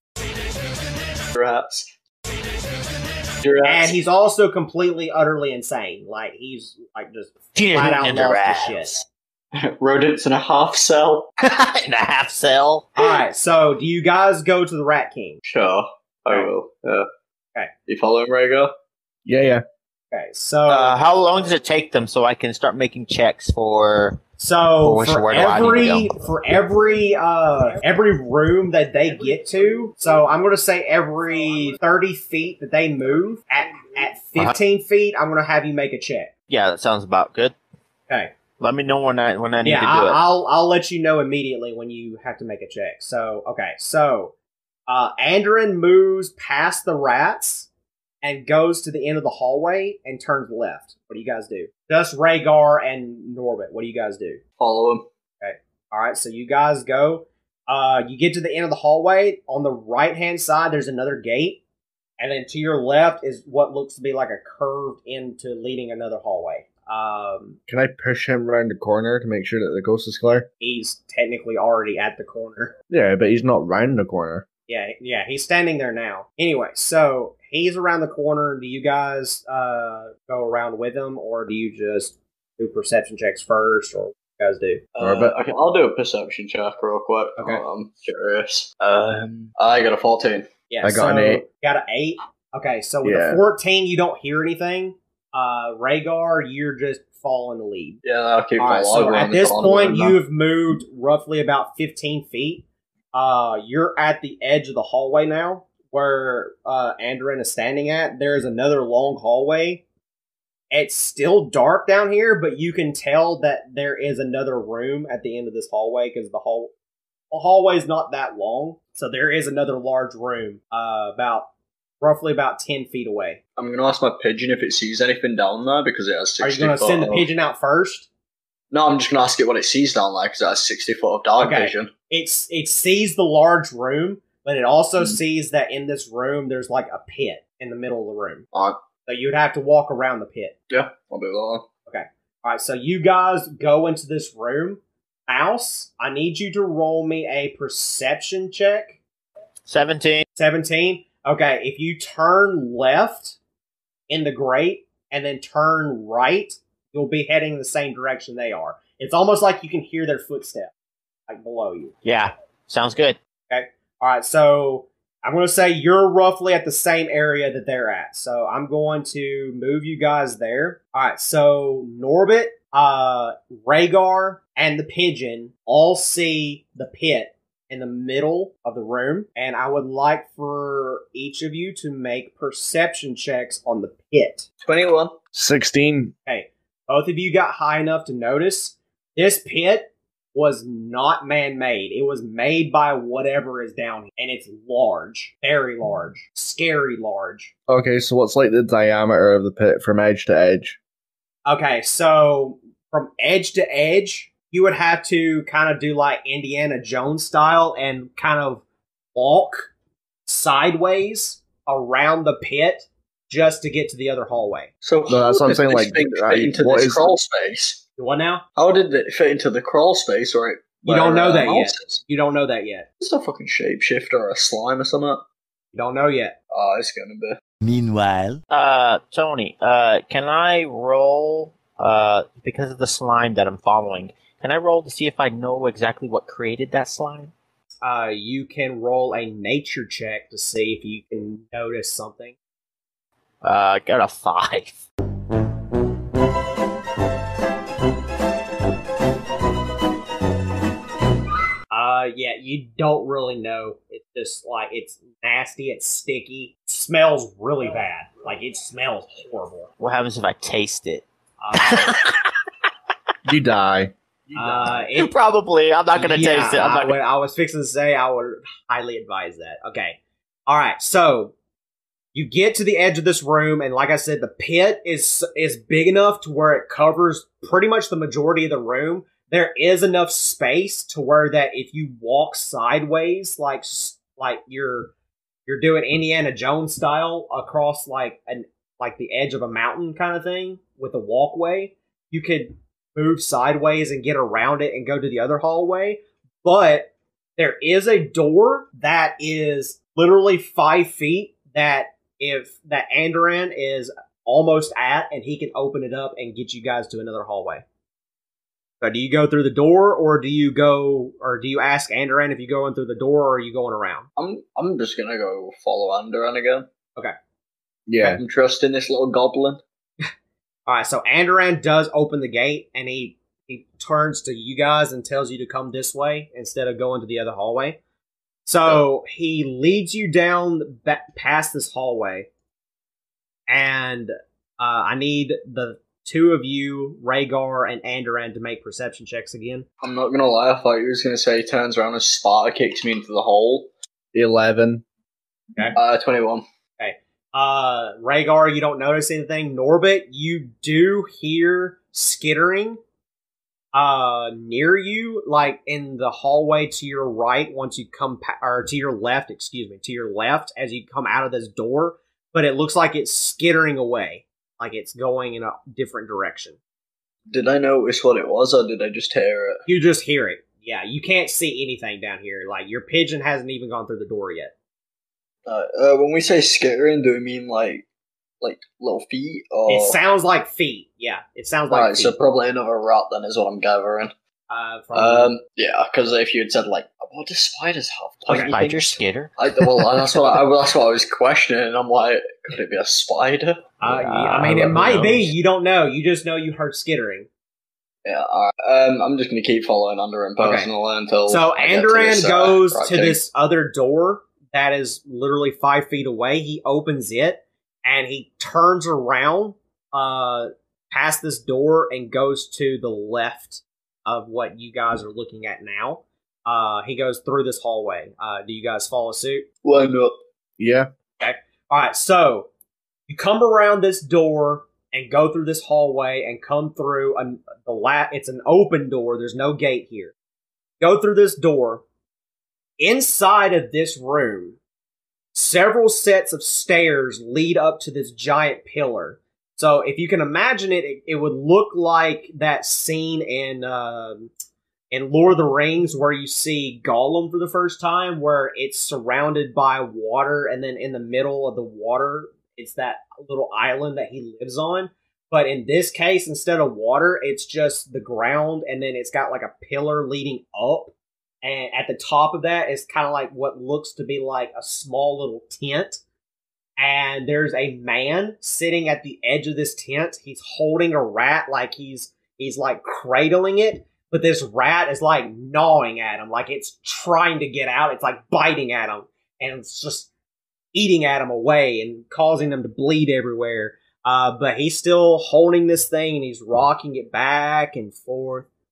Rats. And he's also completely, utterly insane. Like, he's like just flat out lost his shit. Rodents in a half cell. In a half cell. Alright, so do you guys go to the Rat King? Sure, I will. Yeah. Okay. You following Rhaegar? Yeah. Okay, so how long does it take them so I can start making checks for... So for every room that they get to, so I'm going to say every 30 feet that they move, at 15 feet, I'm going to have you make a check. Yeah, that sounds about good. Okay. Let me know when I need to do it. I'll let you know immediately when you have to make a check. So Andoran moves past the rats and goes to the end of the hallway and turns left. What do you guys do? Just Rhaegar and Norbit. What do you guys do? Follow him. Okay. Alright, so you guys go. You get to the end of the hallway. On the right-hand side, there's another gate. And then to your left is what looks to be like a curved into leading another hallway. Can I push him around the corner to make sure that the coast is clear? He's technically already at the corner. Yeah, but he's not round the corner. Yeah, he's standing there now. Anyway, so he's around the corner. Do you guys go around with him, or do you just do perception checks first, or what do you guys do? Okay, I'll do a perception check real quick. Okay. I'm curious. I got a 14. Yeah, I got an 8. Got an 8? Okay, so with a 14, you don't hear anything. Rhaegar, you're just following the lead. Yeah, I'll keep following. So at this point, you've moved roughly about 15 feet. You're at the edge of the hallway now, where Andoran is standing at. There's another long hallway. It's still dark down here, but you can tell that there is another room at the end of this hallway, because the hallway is not that long. So there is another large room, roughly about 10 feet away. I'm going to ask my pigeon if it sees anything down there, because it has 60 Are you going to send the pigeon out first? No, I'm just going to ask it what it sees down there, because it has 60 foot of dark vision. It sees the large room, but it also sees that in this room there's like a pit in the middle of the room. Alright. So you'd have to walk around the pit. Yeah, I'll do that. Okay. Alright, so you guys go into this room. Mouse, I need you to roll me a perception check. 17. 17? Okay, if you turn left in the grate and then turn right, you'll be heading the same direction they are. It's almost like you can hear their footsteps, like below you. Yeah, sounds good. Okay. Alright, so I'm going to say you're roughly at the same area that they're at. So I'm going to move you guys there. Alright, so Norbit, Rhaegar, and the pigeon all see the pit in the middle of the room. And I would like for each of you to make perception checks on the pit. 21. 16. Okay. Both of you got high enough to notice. This pit was not man-made. It was made by whatever is down here. And it's large. Very large. Scary large. Okay, so what's like the diameter of the pit from edge to edge? Okay, so from edge to edge, you would have to kind of do like Indiana Jones style and kind of walk sideways around the pit just to get to the other hallway. So No, that's what I'm saying, like, fit into what this is- crawl space. What now? How did it fit into the crawl space? Or You don't know that yet. yet. You don't know that yet. It's a fucking shapeshifter or a slime or something. You don't know yet. Oh, it's gonna be. Meanwhile, Tony, can I roll? Because of the slime that I'm following, can I roll to see if I know exactly what created that slime? You can roll a nature check to see if you can notice something. Got a 5. Yeah, you don't really know. It's just like it's nasty, it's sticky, it smells really bad. Like it smells horrible. What happens if I taste it? You die. Probably. I'm not gonna yeah, taste it. I'm not gonna... I was fixing to say I would highly advise that. Okay. Alright, so you get to the edge of this room, and like I said, the pit is big enough to where it covers pretty much the majority of the room. There is enough space to where that if you walk sideways, like you're doing Indiana Jones style across like the edge of a mountain kind of thing with a walkway, you could move sideways and get around it and go to the other hallway. But there is a door that is literally 5 feet that Andoran is almost at, and he can open it up and get you guys to another hallway. So do you go through the door, or do you ask Andoran if you go in through the door, or are you going around? I'm just gonna go follow Andoran again. Okay. Yeah. I'm trusting this little goblin. Alright, so Andoran does open the gate, and he turns to you guys and tells you to come this way instead of going to the other hallway. So he leads you down past this hallway, and I need the two of you, Rhaegar and Andoran, to make perception checks again. I'm not gonna lie, I thought you was gonna say he turns around and Sparta kicks me into the hole. 11. 21. Okay. Rhaegar, you don't notice anything. Norbit, you do hear skittering near you, like in the hallway to your right once you come or to your left, to your left as you come out of this door, but it looks like it's skittering away, like it's going in a different direction. Did I notice what it was, or did I just hear it? You just hear it. Yeah, you can't see anything down here. Like, your pigeon hasn't even gone through the door yet. When we say skittering, do we mean like little feet? Or... It sounds like feet. Yeah, it sounds like feet. So probably another rat then is what I'm gathering. Yeah, because if you had said like, what do spiders have? A spider skitter? That's what I was questioning. I'm like, could it be a spider? I mean, it might be. You don't know. You just know you heard skittering. Yeah, I'm just going to keep following Andoran personally until... So Andoran goes to this other door that is literally 5 feet away. He opens it, and he turns around past this door and goes to the left of what you guys are looking at now. He goes through this hallway. Do you guys follow suit? Why not? Yeah. Okay. Alright, so you come around this door and go through this hallway and come through it's an open door. There's no gate here. Go through this door. Inside of this room, several sets of stairs lead up to this giant pillar. So if you can imagine it would look like that scene in Lord of the Rings where you see Gollum for the first time, where it's surrounded by water, and then in the middle of the water, it's that little island that he lives on. But in this case, instead of water, it's just the ground, and then it's got like a pillar leading up. And at the top of that is kind of like what looks to be like a small little tent. And there's a man sitting at the edge of this tent. He's holding a rat, like he's like cradling it. But this rat is like gnawing at him, like it's trying to get out. It's like biting at him, and it's just eating at him away and causing them to bleed everywhere. But he's still holding this thing, and he's rocking it back and forth,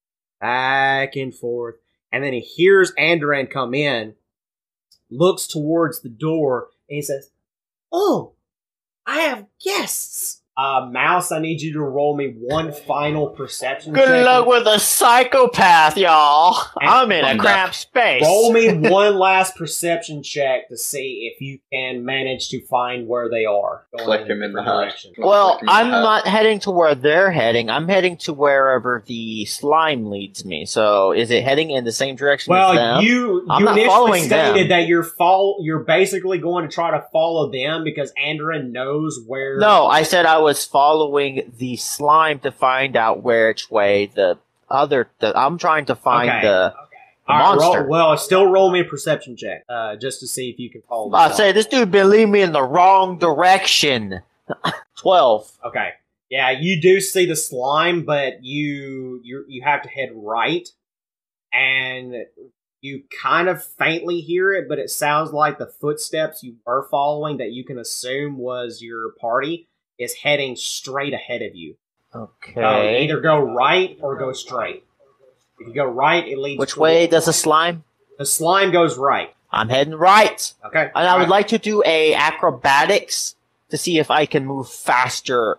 back and forth. And then he hears Andoran come in, looks towards the door, and he says, "Oh, I have guests." Mouse, I need you to roll me one final perception check. Good luck with a psychopath, y'all. I'm in a cramped space. Roll me one last perception check to see if you can manage to find where they are. Click him in the direction. Well, I'm not heading to where they're heading. I'm heading to wherever the slime leads me. So, is it heading in the same direction as them? Well, you initially stated that you're basically going to try to follow them because Andoran knows where... No, I said I was following the slime to find out which way I'm trying to find the monster. Still roll me a perception check, just to see if you can follow the I say this dude been leading me in the wrong direction. 12. Okay. Yeah, you do see the slime, but you have to head right, and you kind of faintly hear it, but it sounds like the footsteps you were following that you can assume was your party is heading straight ahead of you. Okay. Either go right or go straight. If you go right, it leads... Which way does the slime? The slime goes right. I'm heading right. Okay. And I would like to do a acrobatics to see if I can move faster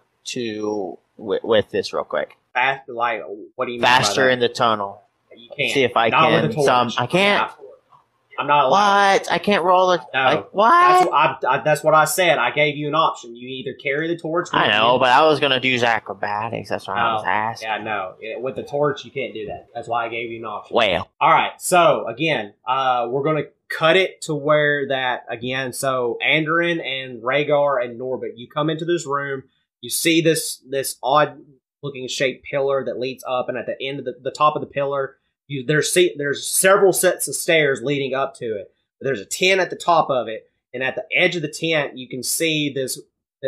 with this real quick. Fast, like, what do you mean faster by that? in the tunnel. You can't. See if I not can. With a torch. I can't. I'm not allowed. What? I can't roll it. No. What? That's what I said. I gave you an option. You either carry the torch. I know, but I was gonna use acrobatics. That's what I was asking. Yeah, no. With the torch, you can't do that. That's why I gave you an option. Well. All right. So again, we're gonna cut it to where that again. So Andoran and Rhaegar and Norbit, you come into this room. You see this odd looking shaped pillar that leads up, and at the end of the top of the pillar. There's several sets of stairs leading up to it. There's a tent at the top of it, and at the edge of the tent, you can see this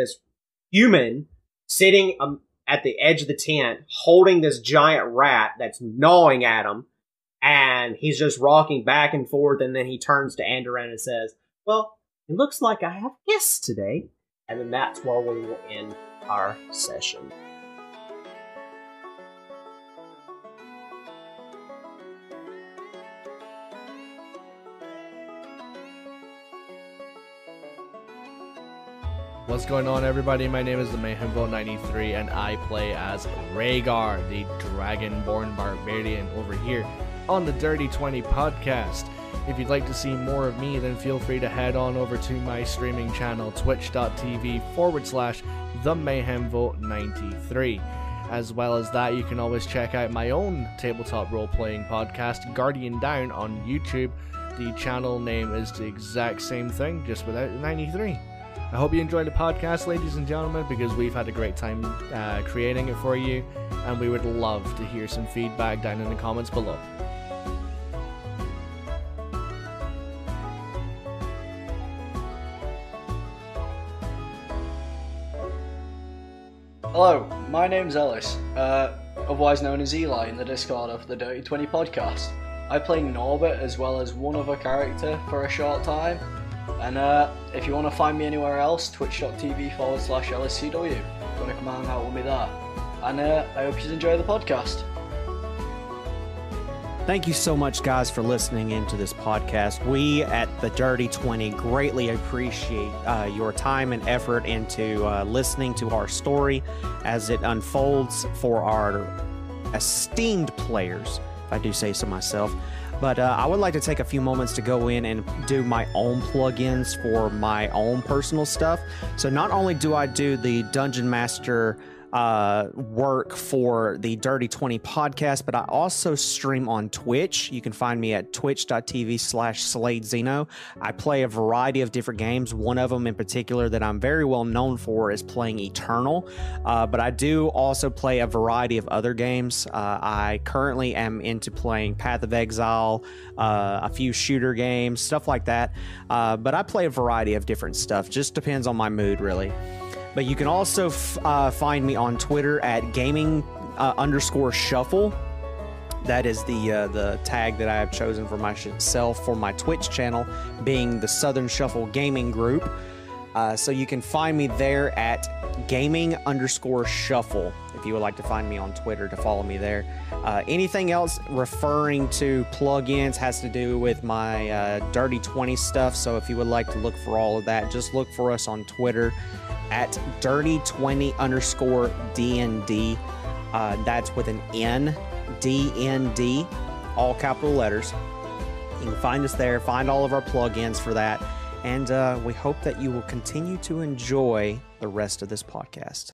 human sitting at the edge of the tent, holding this giant rat that's gnawing at him, and he's just rocking back and forth. And then he turns to Andoran and says, "Well, it looks like I have guests today," and then that's where we will end our session. What's going on, everybody? My name is the Mayhemvote93, and I play as Rhaegar, the Dragonborn Barbarian, over here on the Dirty 20 podcast. If you'd like to see more of me, then feel free to head on over to my streaming channel, twitch.tv/TheMayhemvote93. As well as that, you can always check out my own tabletop role-playing podcast, Guardian Down, on YouTube. The channel name is the exact same thing, just without the 93. I hope you enjoyed the podcast, ladies and gentlemen, because we've had a great time creating it for you, and we would love to hear some feedback down in the comments below. Hello, my name's Ellis, otherwise known as Eli in the Discord of the Dirty 20 podcast. I play Norbit as well as one other character for a short time. And if you want to find me anywhere else, twitch.tv/LSCW. If you want to come hang out with me there. And I hope you enjoy the podcast. Thank you so much, guys, for listening into this podcast. We at the Dirty 20 greatly appreciate your time and effort into listening to our story as it unfolds for our esteemed players, if I do say so myself. But I would like to take a few moments to go in and do my own plugins for my own personal stuff. So not only do I do the Dungeon Master work for the Dirty 20 podcast, but I also stream on Twitch. You can find me at twitch.tv/SladeZeno. I play a variety of different games. One of them in particular that I'm very well known for is playing Eternal, but I do also play a variety of other games. I currently am into playing Path of Exile, a few shooter games, stuff like that, but I play a variety of different stuff. Just depends on my mood, really. But you can also find me on Twitter at gaming_shuffle. That is the tag that I have chosen for myself for my Twitch channel, being the Southern Shuffle Gaming Group. So you can find me there at gaming_shuffle if you would like to find me on Twitter to follow me there. Anything else referring to plugins has to do with my Dirty 20 stuff. So if you would like to look for all of that, just look for us on Twitter at dirty20_DND. That's with an N, DND, all capital letters. You can find us there, find all of our plugins for that. And we hope that you will continue to enjoy the rest of this podcast.